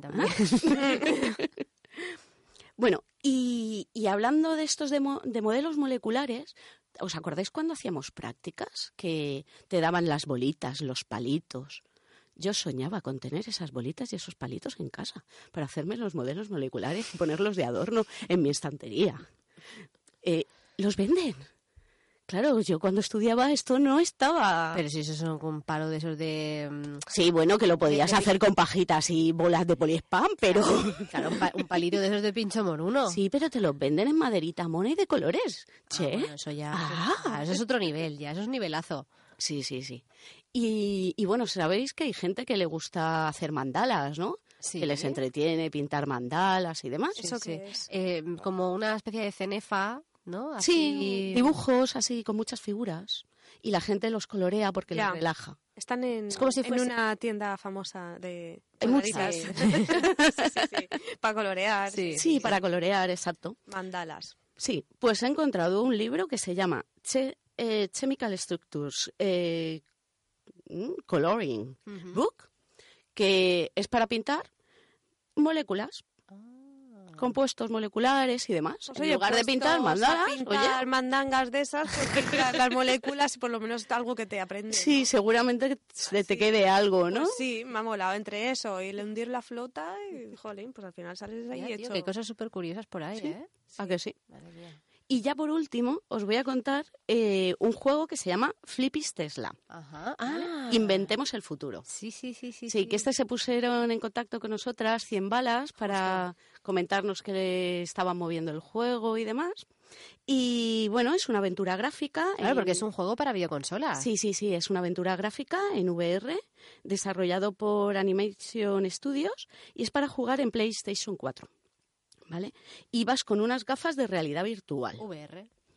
Bueno, y hablando de estos de modelos moleculares, ¿os acordáis cuando hacíamos prácticas que te daban las bolitas, los palitos? Yo soñaba con tener esas bolitas y esos palitos en casa para hacerme los modelos moleculares y ponerlos de adorno en mi estantería. ¿Los venden? Claro, yo cuando estudiaba esto no estaba... Pero si esos son un palo de esos de... Sí, bueno, que lo podías hacer con pajitas y bolas de poliespán, pero... Claro, un palito de esos de pincho moruno. Sí, pero te los venden en maderita mona y de colores. Che. Bueno, eso ya... Ah. Eso es otro nivel, ya. Eso es nivelazo. Sí. Y bueno, sabéis que hay gente que le gusta hacer mandalas, ¿no? Sí. Que les entretiene pintar mandalas y demás. ¿Eso Sí. qué es? Como una especie de cenefa, ¿no? Así... Sí, dibujos así con muchas figuras. Y la gente los colorea porque Ya. les relaja. Están en, Es como si en fuese- una tienda famosa de Hay muchas. mandalitas. sí. Para colorear. Sí. Sí, para colorear, exacto. Mandalas. Sí, pues he encontrado un libro que se llama Chemical Structures Coloring Book, que es para pintar moléculas, compuestos moleculares y demás. Pues, en oye, lugar de puestos pintar a mandalas, pintar oye, mandangas de esas, pues pintar las moléculas y por lo menos algo que te aprendes. sí, seguramente se te Sí. quede algo, ¿no? Pues sí, me ha molado entre eso y el hundir la flota y, jolín, pues al final sales ahí Mira, tío, hecho. que hay cosas súper curiosas por ahí, Sí. ¿eh? ¿A que sí? Madre mía. Y ya por último, os voy a contar un juego que se llama Flippy's Tesla. Ajá. Inventemos el futuro. Sí. Sí, que se pusieron en contacto con nosotras 100 balas para comentarnos que estaban moviendo el juego y demás. Y bueno, es una aventura gráfica. Claro, porque es un juego para videoconsolas. Sí, es una aventura gráfica en VR, desarrollado por Animation Studios y es para jugar en PlayStation 4. ¿Vale? Y vas con unas gafas de realidad virtual. VR.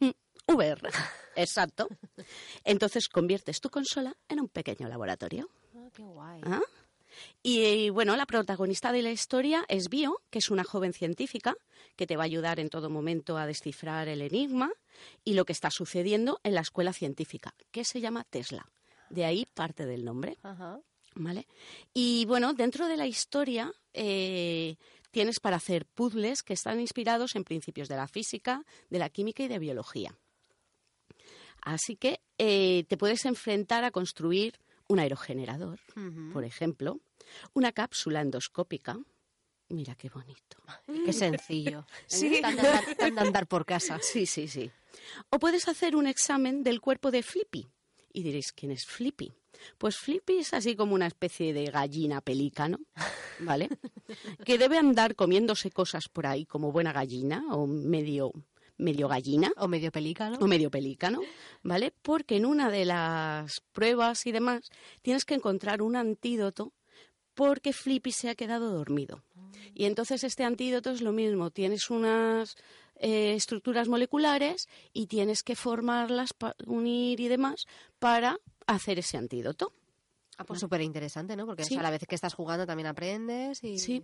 Uber, exacto. Entonces conviertes tu consola en un pequeño laboratorio. Qué guay. ¿Ah? Y bueno, la protagonista de la historia es Bio, que es una joven científica que te va a ayudar en todo momento a descifrar el enigma y lo que está sucediendo en la escuela científica, que se llama Tesla. De ahí parte del nombre. Ajá. ¿Vale? Y bueno, dentro de la historia tienes para hacer puzzles que están inspirados en principios de la física, de la química y de biología. Así que te puedes enfrentar a construir un aerogenerador, por ejemplo, una cápsula endoscópica. Mira qué bonito. Qué sencillo. Sí. Tan de andar por casa. Sí. O puedes hacer un examen del cuerpo de Flippy. Y diréis, ¿quién es Flippy? Pues Flippy es así como una especie de gallina pelícano, ¿vale? Que debe andar comiéndose cosas por ahí como buena gallina o medio gallina. O medio pelícano. O medio pelícano, ¿vale? Porque en una de las pruebas y demás tienes que encontrar un antídoto porque Flippy se ha quedado dormido. Y entonces este antídoto es lo mismo, tienes unas estructuras moleculares y tienes que formarlas, unir y demás para hacer ese antídoto. Ah, pues súper interesante, ¿no? Porque Sí. a la vez que estás jugando también aprendes y... Sí.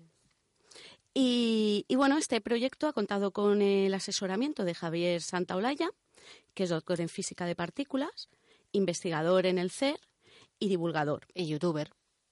Y bueno, este proyecto ha contado con el asesoramiento de Javier Santaolalla, que es doctor en física de partículas, investigador en el CER y divulgador. Y youtuber.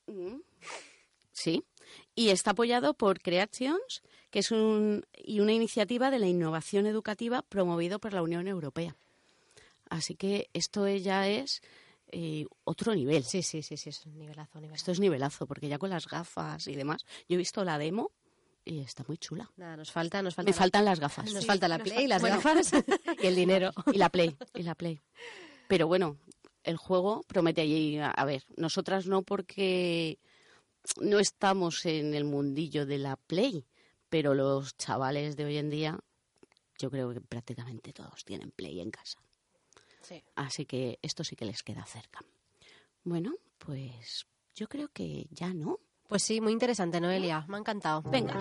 Sí. Y está apoyado por Creations, que es una iniciativa de la innovación educativa promovido por la Unión Europea. Así que esto ya es otro nivel. Sí, es un nivelazo. Esto es nivelazo, porque ya con las gafas y demás, yo he visto la demo y está muy chula. Nada, nos falta Me faltan las gafas. Nos falta la Play, las Bueno. gafas y el dinero. Y la Play. Pero bueno, el juego promete. Y a ver, nosotras no, porque no estamos en el mundillo de la Play, pero los chavales de hoy en día, yo creo que prácticamente todos tienen Play en casa. Sí. Así que esto sí que les queda cerca. Bueno, pues yo creo que ya no. Pues sí, muy interesante, Noelia. Me ha encantado. Venga.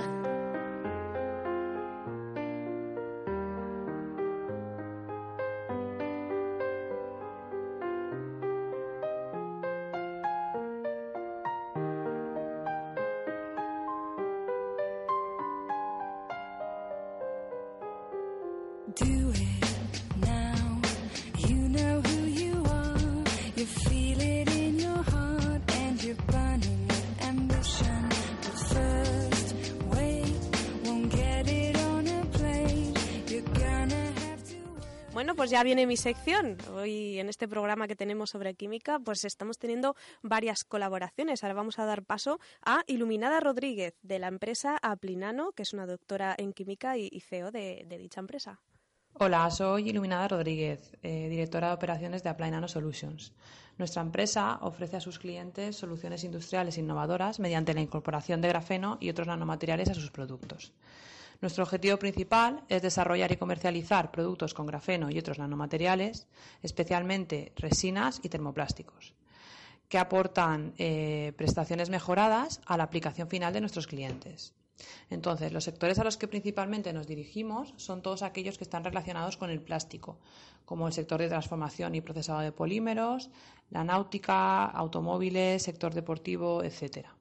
Do it now. You know who you are. You feel it in your heart and you're burning with ambition. But first, wait, won't get it on a plate. You're gonna have to. Bueno, pues ya viene mi sección. Hoy en este programa que tenemos sobre química, pues estamos teniendo varias colaboraciones. Ahora vamos a dar paso a Iluminada Rodríguez, de la empresa Aplinano, que es una doctora en química y CEO de dicha empresa. Hola, soy Iluminada Rodríguez, directora de operaciones de Apply Nano Solutions. Nuestra empresa ofrece a sus clientes soluciones industriales innovadoras mediante la incorporación de grafeno y otros nanomateriales a sus productos. Nuestro objetivo principal es desarrollar y comercializar productos con grafeno y otros nanomateriales, especialmente resinas y termoplásticos, que aportan prestaciones mejoradas a la aplicación final de nuestros clientes. Entonces, los sectores a los que principalmente nos dirigimos son todos aquellos que están relacionados con el plástico, como el sector de transformación y procesado de polímeros, la náutica, automóviles, sector deportivo, etcétera.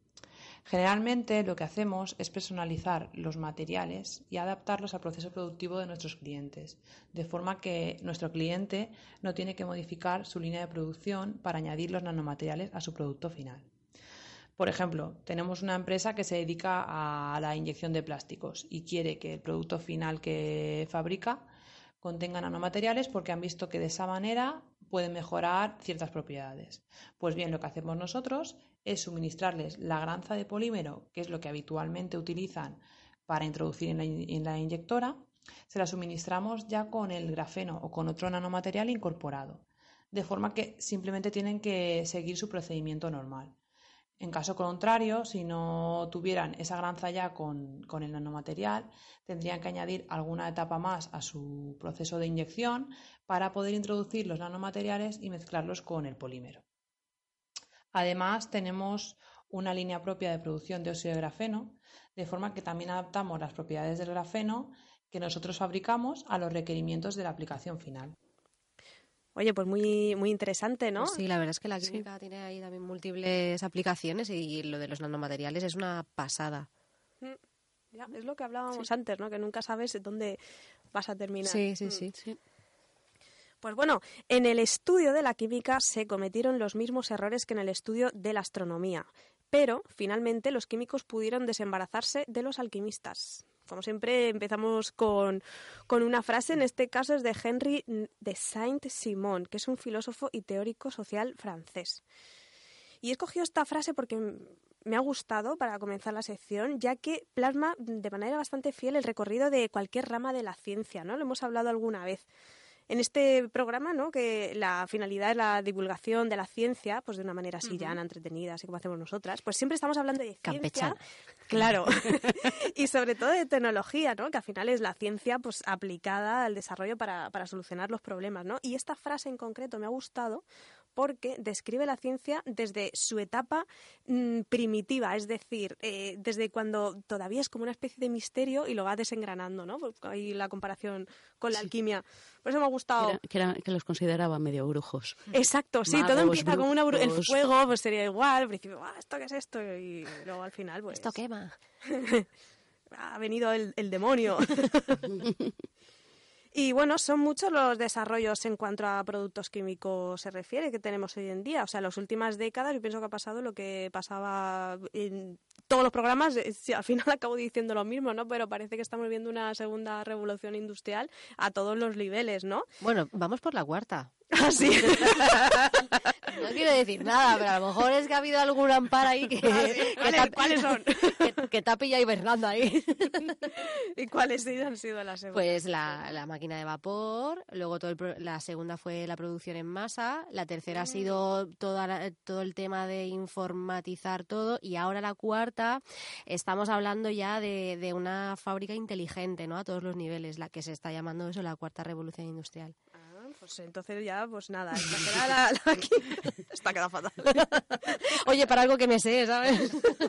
Generalmente lo que hacemos es personalizar los materiales y adaptarlos al proceso productivo de nuestros clientes, de forma que nuestro cliente no tiene que modificar su línea de producción para añadir los nanomateriales a su producto final. Por ejemplo, tenemos una empresa que se dedica a la inyección de plásticos y quiere que el producto final que fabrica contenga nanomateriales porque han visto que de esa manera pueden mejorar ciertas propiedades. Pues bien, lo que hacemos nosotros es suministrarles la granza de polímero, que es lo que habitualmente utilizan para introducir en la inyectora, se la suministramos ya con el grafeno o con otro nanomaterial incorporado, de forma que simplemente tienen que seguir su procedimiento normal. En caso contrario, si no tuvieran esa granza ya con el nanomaterial, tendrían que añadir alguna etapa más a su proceso de inyección para poder introducir los nanomateriales y mezclarlos con el polímero. Además, tenemos una línea propia de producción de óxido de grafeno, de forma que también adaptamos las propiedades del grafeno, que nosotros fabricamos a los requerimientos de la aplicación final. Oye, pues muy, muy interesante, ¿no? Pues sí, la verdad es que la química tiene ahí también múltiples aplicaciones y lo de los nanomateriales es una pasada. Ya, es lo que hablábamos antes, ¿no? Que nunca sabes dónde vas a terminar. Sí. Pues bueno, en el estudio de la química se cometieron los mismos errores que en el estudio de la astronomía, pero finalmente los químicos pudieron desembarazarse de los alquimistas. Como siempre, empezamos con una frase, en este caso es de Henry de Saint-Simon, que es un filósofo y teórico social francés. Y he escogido esta frase porque me ha gustado para comenzar la sección, ya que plasma de manera bastante fiel el recorrido de cualquier rama de la ciencia, ¿no? Lo hemos hablado alguna vez. En este programa, ¿no? Que la finalidad es la divulgación de la ciencia, pues de una manera así llana, entretenida, así como hacemos nosotras, pues siempre estamos hablando de ciencia, campechana. Claro, y sobre todo de tecnología, ¿no? Que al final es la ciencia pues aplicada al desarrollo para solucionar los problemas, ¿no? Y esta frase en concreto me ha gustado porque describe la ciencia desde su etapa primitiva, es decir, desde cuando todavía es como una especie de misterio y lo va desengranando, ¿no? Pues ahí la comparación con la alquimia. Por eso me ha gustado. Que los consideraba medio brujos. Exacto, sí, Magos, todo empieza como una el brujos. fuego, pues sería igual, al principio, ¿esto qué es esto? Y luego al final, pues... Esto quema. ha venido el demonio. Y bueno, son muchos los desarrollos en cuanto a productos químicos se refiere que tenemos hoy en día. O sea, en las últimas décadas yo pienso que ha pasado lo que pasaba en todos los programas. Sí, al final acabo diciendo lo mismo, ¿no? Pero parece que estamos viendo una segunda revolución industrial a todos los niveles, ¿no? Bueno, vamos por la cuarta. Ah, sí. No quiero decir nada, pero a lo mejor es que ha habido algún amparo ahí que ¿Cuáles son? que te ha pillado hibernando ahí. ¿Y cuáles han sido las segundas? Pues la máquina de vapor, luego la segunda fue la producción en masa, la tercera ha sido todo el tema de informatizar todo y ahora la cuarta estamos hablando ya de una fábrica inteligente, ¿no? A todos los niveles, la que se está llamando eso la cuarta revolución industrial. Pues entonces ya, pues nada, esta será la aquí. Está quedado fatal. Oye, para algo que me sé, ¿sabes?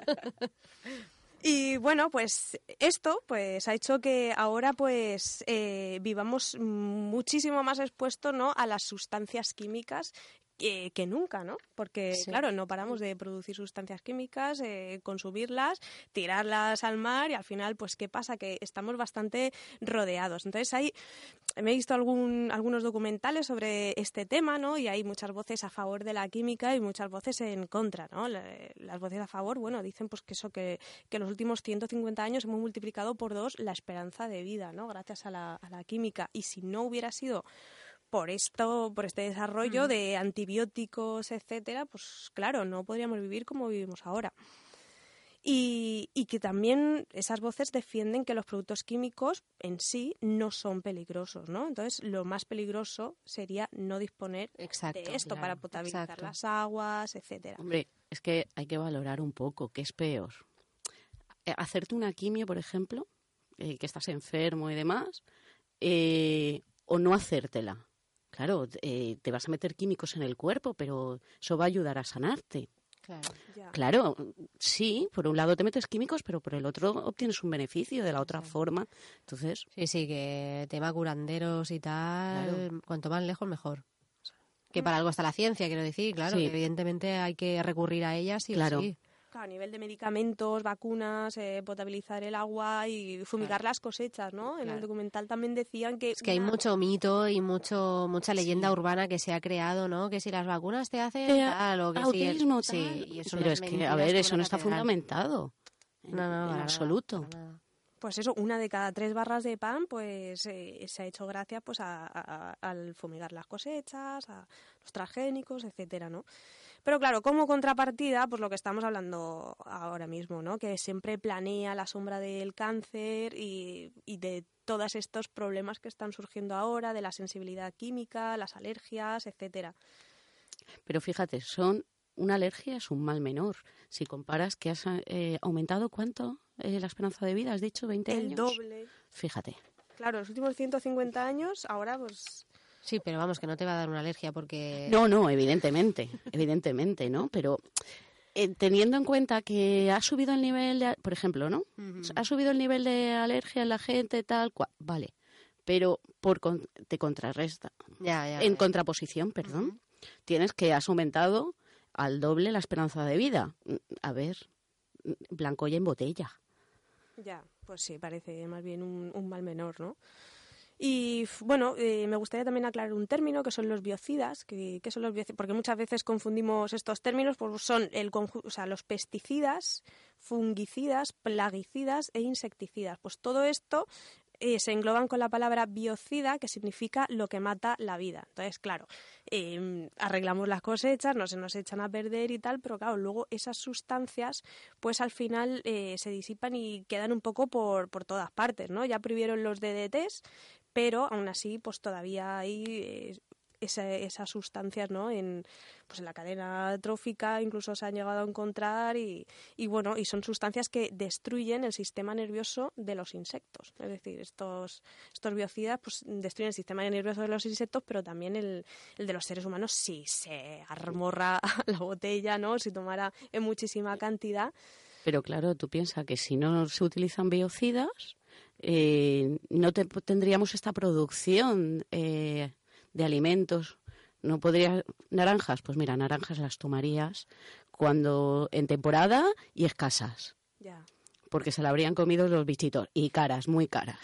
Y bueno, pues esto pues ha hecho que ahora pues vivamos muchísimo más expuestos, ¿no? A las sustancias químicas que nunca, ¿no? Porque, claro, no paramos de producir sustancias químicas, consumirlas, tirarlas al mar y al final, pues, ¿qué pasa? Que estamos bastante rodeados. Entonces, me he visto algunos documentales sobre este tema, ¿no? Y hay muchas voces a favor de la química y muchas voces en contra, ¿no? Las voces a favor, bueno, dicen pues que en los últimos 150 años hemos multiplicado por 2 la esperanza de vida, ¿no? Gracias a la química. Y si no hubiera sido por este desarrollo de antibióticos, etcétera, pues claro, no podríamos vivir como vivimos ahora. Y que también esas voces defienden que los productos químicos en sí no son peligrosos, ¿no? Entonces, lo más peligroso sería no disponer de esto para potabilizar las aguas, etcétera. Hombre, es que hay que valorar un poco qué es peor. Hacerte una quimio, por ejemplo, que estás enfermo y demás, o no hacértela. Claro, te vas a meter químicos en el cuerpo, pero eso va a ayudar a sanarte. Claro, sí, por un lado te metes químicos, pero por el otro obtienes un beneficio de la otra forma. Entonces, sí, que tema curanderos y tal, cuanto más lejos mejor. Que para algo está la ciencia, quiero decir, claro, que evidentemente hay que recurrir a ella sí o sí. A nivel de medicamentos, vacunas, potabilizar el agua y fumigar las cosechas, ¿no? En el documental también decían que... Es que hay mucho mito y mucha leyenda urbana que se ha creado, ¿no? Que si las vacunas te hacen tal o que autismo, sí, y eso pero es que, a ver, eso no está fundamentado. No, en absoluto. Pues eso, 1 de cada 3 barras de pan pues se ha hecho gracias pues al fumigar las cosechas, a los transgénicos, etcétera, ¿no? Pero claro, como contrapartida, pues lo que estamos hablando ahora mismo, ¿no? Que siempre planea la sombra del cáncer y de todos estos problemas que están surgiendo ahora, de la sensibilidad química, las alergias, etcétera. Pero fíjate, una alergia es un mal menor. Si comparas que has aumentado, ¿cuánto la esperanza de vida? ¿Has dicho 20 años? El doble. Fíjate. Claro, los últimos 150 años, ahora pues... Sí, pero vamos, que no te va a dar una alergia porque... No, evidentemente, ¿no? Pero teniendo en cuenta que ha subido el nivel de, por ejemplo, ¿no? Ha subido el nivel de alergia en la gente, tal cual, vale, pero te contrarresta. En contraposición, perdón, tienes que has aumentado al doble la esperanza de vida. A ver, blanco y en botella. Ya, pues sí, parece más bien un mal menor, ¿no? Y bueno, me gustaría también aclarar un término que son los biocidas, que son los biocidas, porque muchas veces confundimos estos términos, pues son los pesticidas, fungicidas, plaguicidas e insecticidas. Pues todo esto se engloban con la palabra biocida, que significa lo que mata la vida. Entonces, claro, arreglamos las cosechas, no se nos echan a perder y tal, pero claro, luego esas sustancias, pues al final se disipan y quedan un poco por todas partes, ¿no? Ya prohibieron los DDTs, pero aún así, pues todavía hay esas sustancias, ¿no? En la cadena trófica incluso se han llegado a encontrar y son sustancias que destruyen el sistema nervioso de los insectos. Es decir, estos biocidas pues destruyen el sistema nervioso de los insectos, pero también el de los seres humanos si se armorra la botella, ¿no? Si tomara en muchísima cantidad. Pero claro, tú piensas que si no se utilizan biocidas, no tendríamos esta producción de alimentos. No podría naranjas, pues mira, naranjas las tomarías cuando en temporada y escasas. Ya. Porque se la habrían comido los bichitos y caras, muy caras.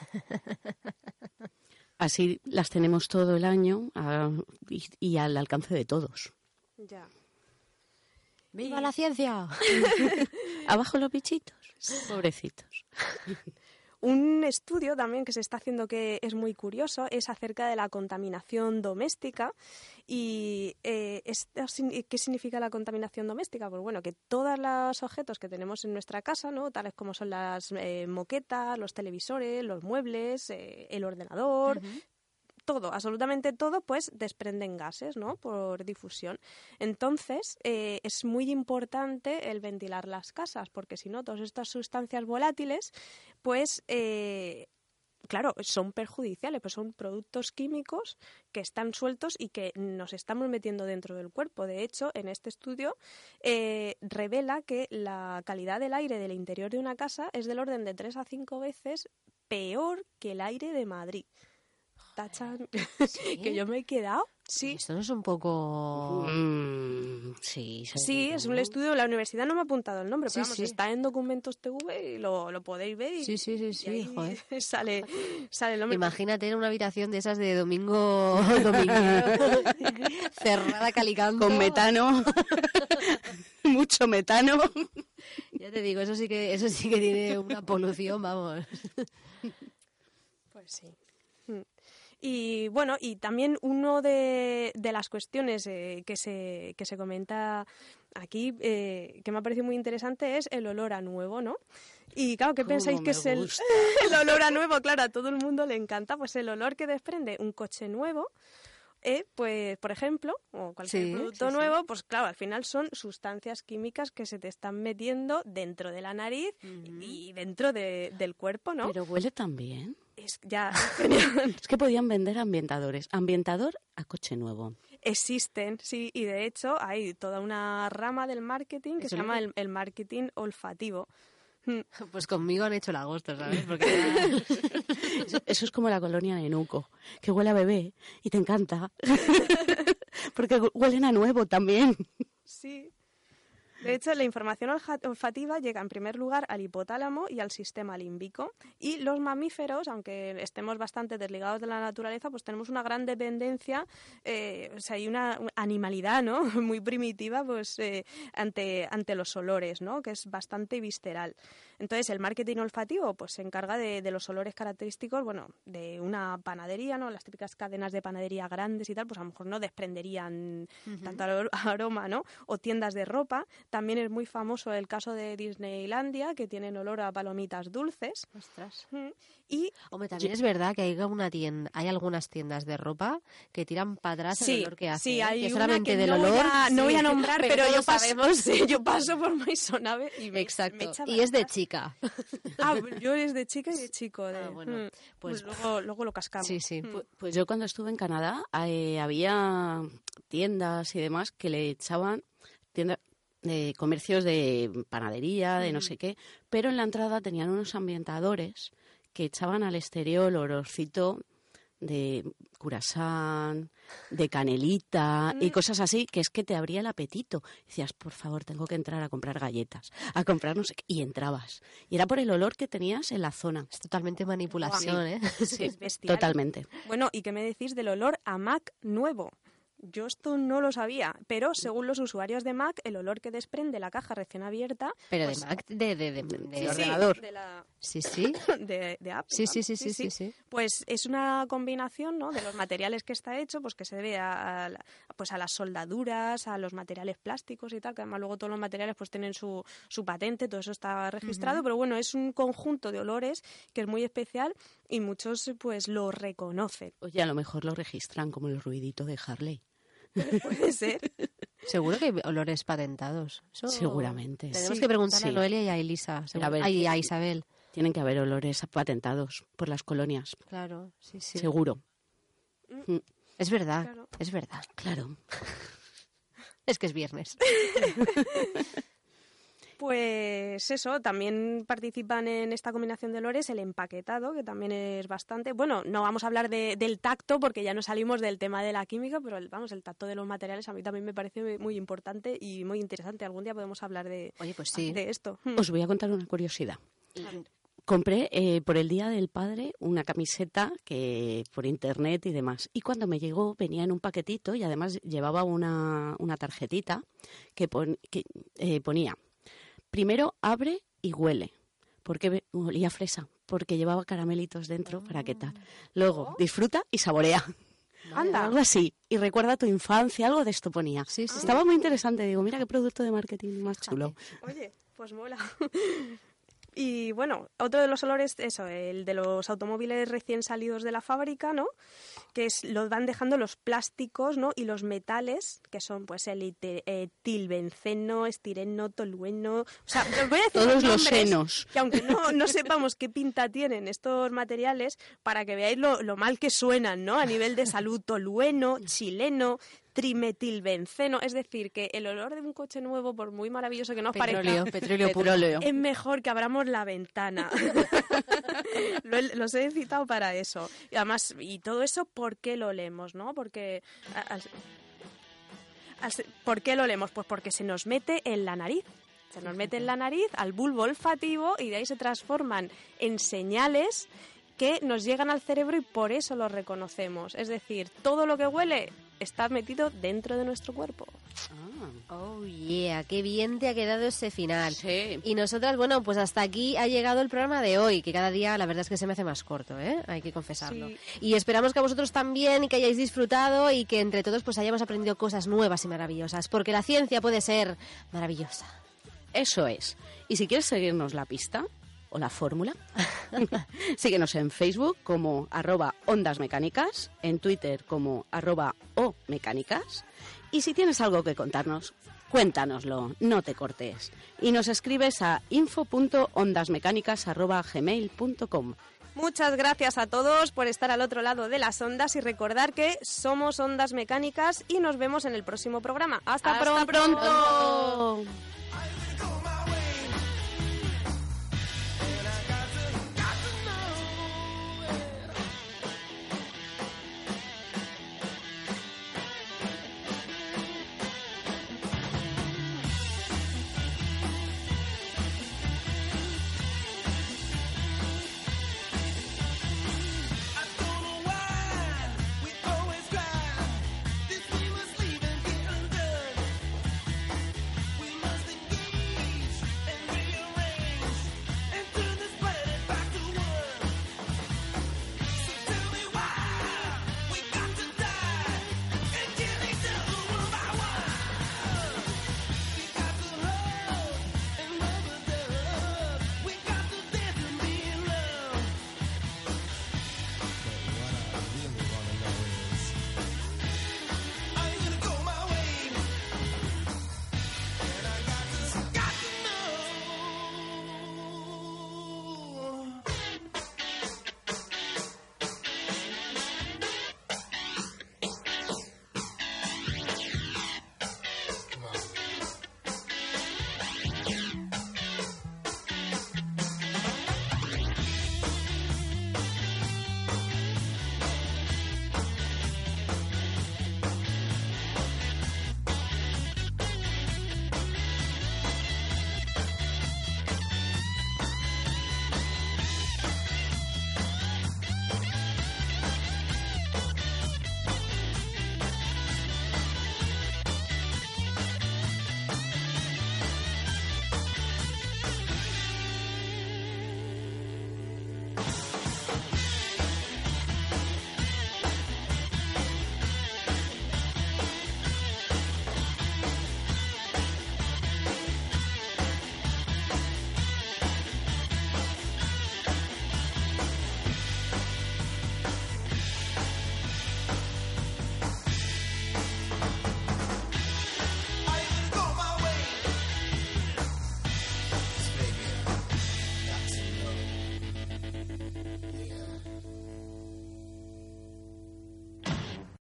Así las tenemos todo el año y al alcance de todos. Ya. ¡Viva la ciencia! Abajo los bichitos, pobrecitos. Un estudio también que se está haciendo que es muy curioso es acerca de la contaminación doméstica. ¿Y qué significa la contaminación doméstica? Pues bueno, que todos los objetos que tenemos en nuestra casa, ¿no? Tales como son las moquetas, los televisores, los muebles, el ordenador... Todo, absolutamente todo, pues desprenden gases, ¿no? Por difusión. Entonces, es muy importante el ventilar las casas, porque si no, todas estas sustancias volátiles, pues, claro, son perjudiciales, pues son productos químicos que están sueltos y que nos estamos metiendo dentro del cuerpo. De hecho, en este estudio revela que la calidad del aire del interior de una casa es del orden de 3 a 5 veces peor que el aire de Madrid. Tachan, ¿sí? Que yo me he quedado. Sí. Esto no es un poco... Sí, es un estudio, la universidad no me ha apuntado el nombre, pero vamos, está en Documentos TV y lo podéis ver. Y, sí, joder. Sale el nombre. Imagínate en una habitación de esas de domingo cerrada calicanto. Con metano, mucho metano. Ya te digo, eso sí que tiene una polución, vamos. Pues sí. Y bueno, y también uno de las cuestiones que se comenta aquí, que me ha parecido muy interesante, es el olor a nuevo, ¿no? Y claro, ¿qué pensáis que es el olor a nuevo? Claro, a todo el mundo le encanta, pues el olor que desprende un coche nuevo. Pues, por ejemplo, o cualquier producto nuevo, pues claro, al final son sustancias químicas que se te están metiendo dentro de la nariz y dentro del cuerpo, ¿no? Pero huele tan bien. Es que podían vender ambientadores. Ambientador a coche nuevo. Existen, sí, y de hecho hay toda una rama del marketing que se llama el marketing olfativo. Pues conmigo han hecho el agosto, ¿sabes? Porque eso es como la colonia de Nuco, que huele a bebé y te encanta. Porque huelen a nuevo también. Sí. De hecho, la información olfativa llega en primer lugar al hipotálamo y al sistema límbico. Y los mamíferos, aunque estemos bastante desligados de la naturaleza, pues tenemos una gran dependencia, hay una animalidad, ¿no? Muy primitiva, pues ante los olores, ¿no? Que es bastante visceral. Entonces, el marketing olfativo pues se encarga de los olores característicos, bueno, de una panadería, ¿no? Las típicas cadenas de panadería grandes y tal, pues a lo mejor no desprenderían tanto aroma, ¿no? O tiendas de ropa. También es muy famoso el caso de Disneylandia, que tienen olor a palomitas dulces. Ostras. Y hombre, también es verdad que hay algunas tiendas de ropa que tiran para atrás el olor que hacen. Sí, hay que solamente del olor. No voy a nombrar, pero yo paso por Maisonave y me echa y es de chica. Yo es de chica y de chico. Bueno, pues luego lo cascamos. Sí. Pues yo cuando estuve en Canadá había tiendas y demás que le echaban comercios de panadería, de no sé qué, pero en la entrada tenían unos ambientadores que echaban al exterior olorcito de curasán, de canelita y cosas así, que es que te abría el apetito. Decías, por favor, tengo que entrar a comprar galletas, a comprar no sé qué, y entrabas. Y era por el olor que tenías en la zona. Es totalmente manipulación, ¿eh? Sí, Es bestial. totalmente. Bueno, ¿y qué me decís del olor a Mac nuevo? Yo esto no lo sabía, pero según los usuarios de Mac, el olor que desprende la caja recién abierta... Pero pues, de Mac, de sí, ordenador. de la... Sí, sí. de Apple. Sí, sí, vamos. sí. Pues es una combinación, ¿no?, de los materiales que está hecho, pues que se debe pues a las soldaduras, a los materiales plásticos y tal, que además luego todos los materiales pues tienen su patente, todo eso está registrado, pero bueno, es un conjunto de olores que es muy especial y muchos pues lo reconocen. Oye, a lo mejor lo registran como el ruidito de Harley. Puede ser. Seguro que hay olores patentados. Eso Seguramente. Tenemos que preguntarle Sí. a Noelia y a Elisa. Y a Isabel. Tienen que haber olores patentados por las colonias. Claro, sí. Seguro. Es verdad, Claro. es verdad. Claro. Es que es viernes. Pues eso, también participan en esta combinación de olores el empaquetado, que también es bastante... Bueno, no vamos a hablar del tacto porque ya no salimos del tema de la química, pero el tacto de los materiales a mí también me parece muy importante y muy interesante. Algún día podemos hablar de esto. Os voy a contar una curiosidad. Compré por el Día del Padre una camiseta que por internet y demás. Y cuando me llegó venía en un paquetito y además llevaba una tarjetita que ponía: primero abre y huele, porque olía a fresa, porque llevaba caramelitos dentro para qué tal. Luego disfruta y saborea. Anda. Algo así. Y recuerda tu infancia, algo de esto ponía. Sí. Estaba muy interesante. Digo, mira qué producto de marketing más chulo. Oye, pues mola. Y bueno, otro de los olores, eso, el de los automóviles recién salidos de la fábrica, ¿no? Que los van dejando los plásticos, ¿no? Y los metales, que son pues el etilbenceno, estireno, tolueno... O sea, os voy a decir Todos los nombres senos. que aunque no sepamos qué pinta tienen estos materiales, para que veáis lo mal que suenan, ¿no? A nivel de salud, tolueno, chileno, trimetilbenceno, es decir, que el olor de un coche nuevo, por muy maravilloso que nos parezca, Petróleo. es mejor que abramos la ventana. Los he citado para eso. Y además, y todo eso, ¿por qué lo olemos, no? Porque... ¿Por qué lo olemos? Pues porque se nos mete en la nariz. Se nos mete en la nariz, al bulbo olfativo, y de ahí se transforman en señales que nos llegan al cerebro y por eso lo reconocemos. Es decir, todo lo que huele está metido dentro de nuestro cuerpo. Oh, yeah, qué bien te ha quedado ese final. Sí. Y nosotras, bueno, pues hasta aquí ha llegado el programa de hoy, que cada día la verdad es que se me hace más corto, ¿eh? Hay que confesarlo. Sí. Y esperamos que a vosotros también y que hayáis disfrutado y que entre todos pues hayamos aprendido cosas nuevas y maravillosas, porque la ciencia puede ser maravillosa. Eso es. Y si quieres seguirnos la pista o la fórmula, síguenos en Facebook como @ondasmecánicas, en Twitter como @omecánicas, y si tienes algo que contarnos, cuéntanoslo, no te cortes. Y nos escribes a info.ondasmecánicas@gmail.com. Muchas gracias a todos por estar al otro lado de las ondas y recordar que somos Ondas Mecánicas y nos vemos en el próximo programa. ¡Hasta pronto! ¡Hasta pronto!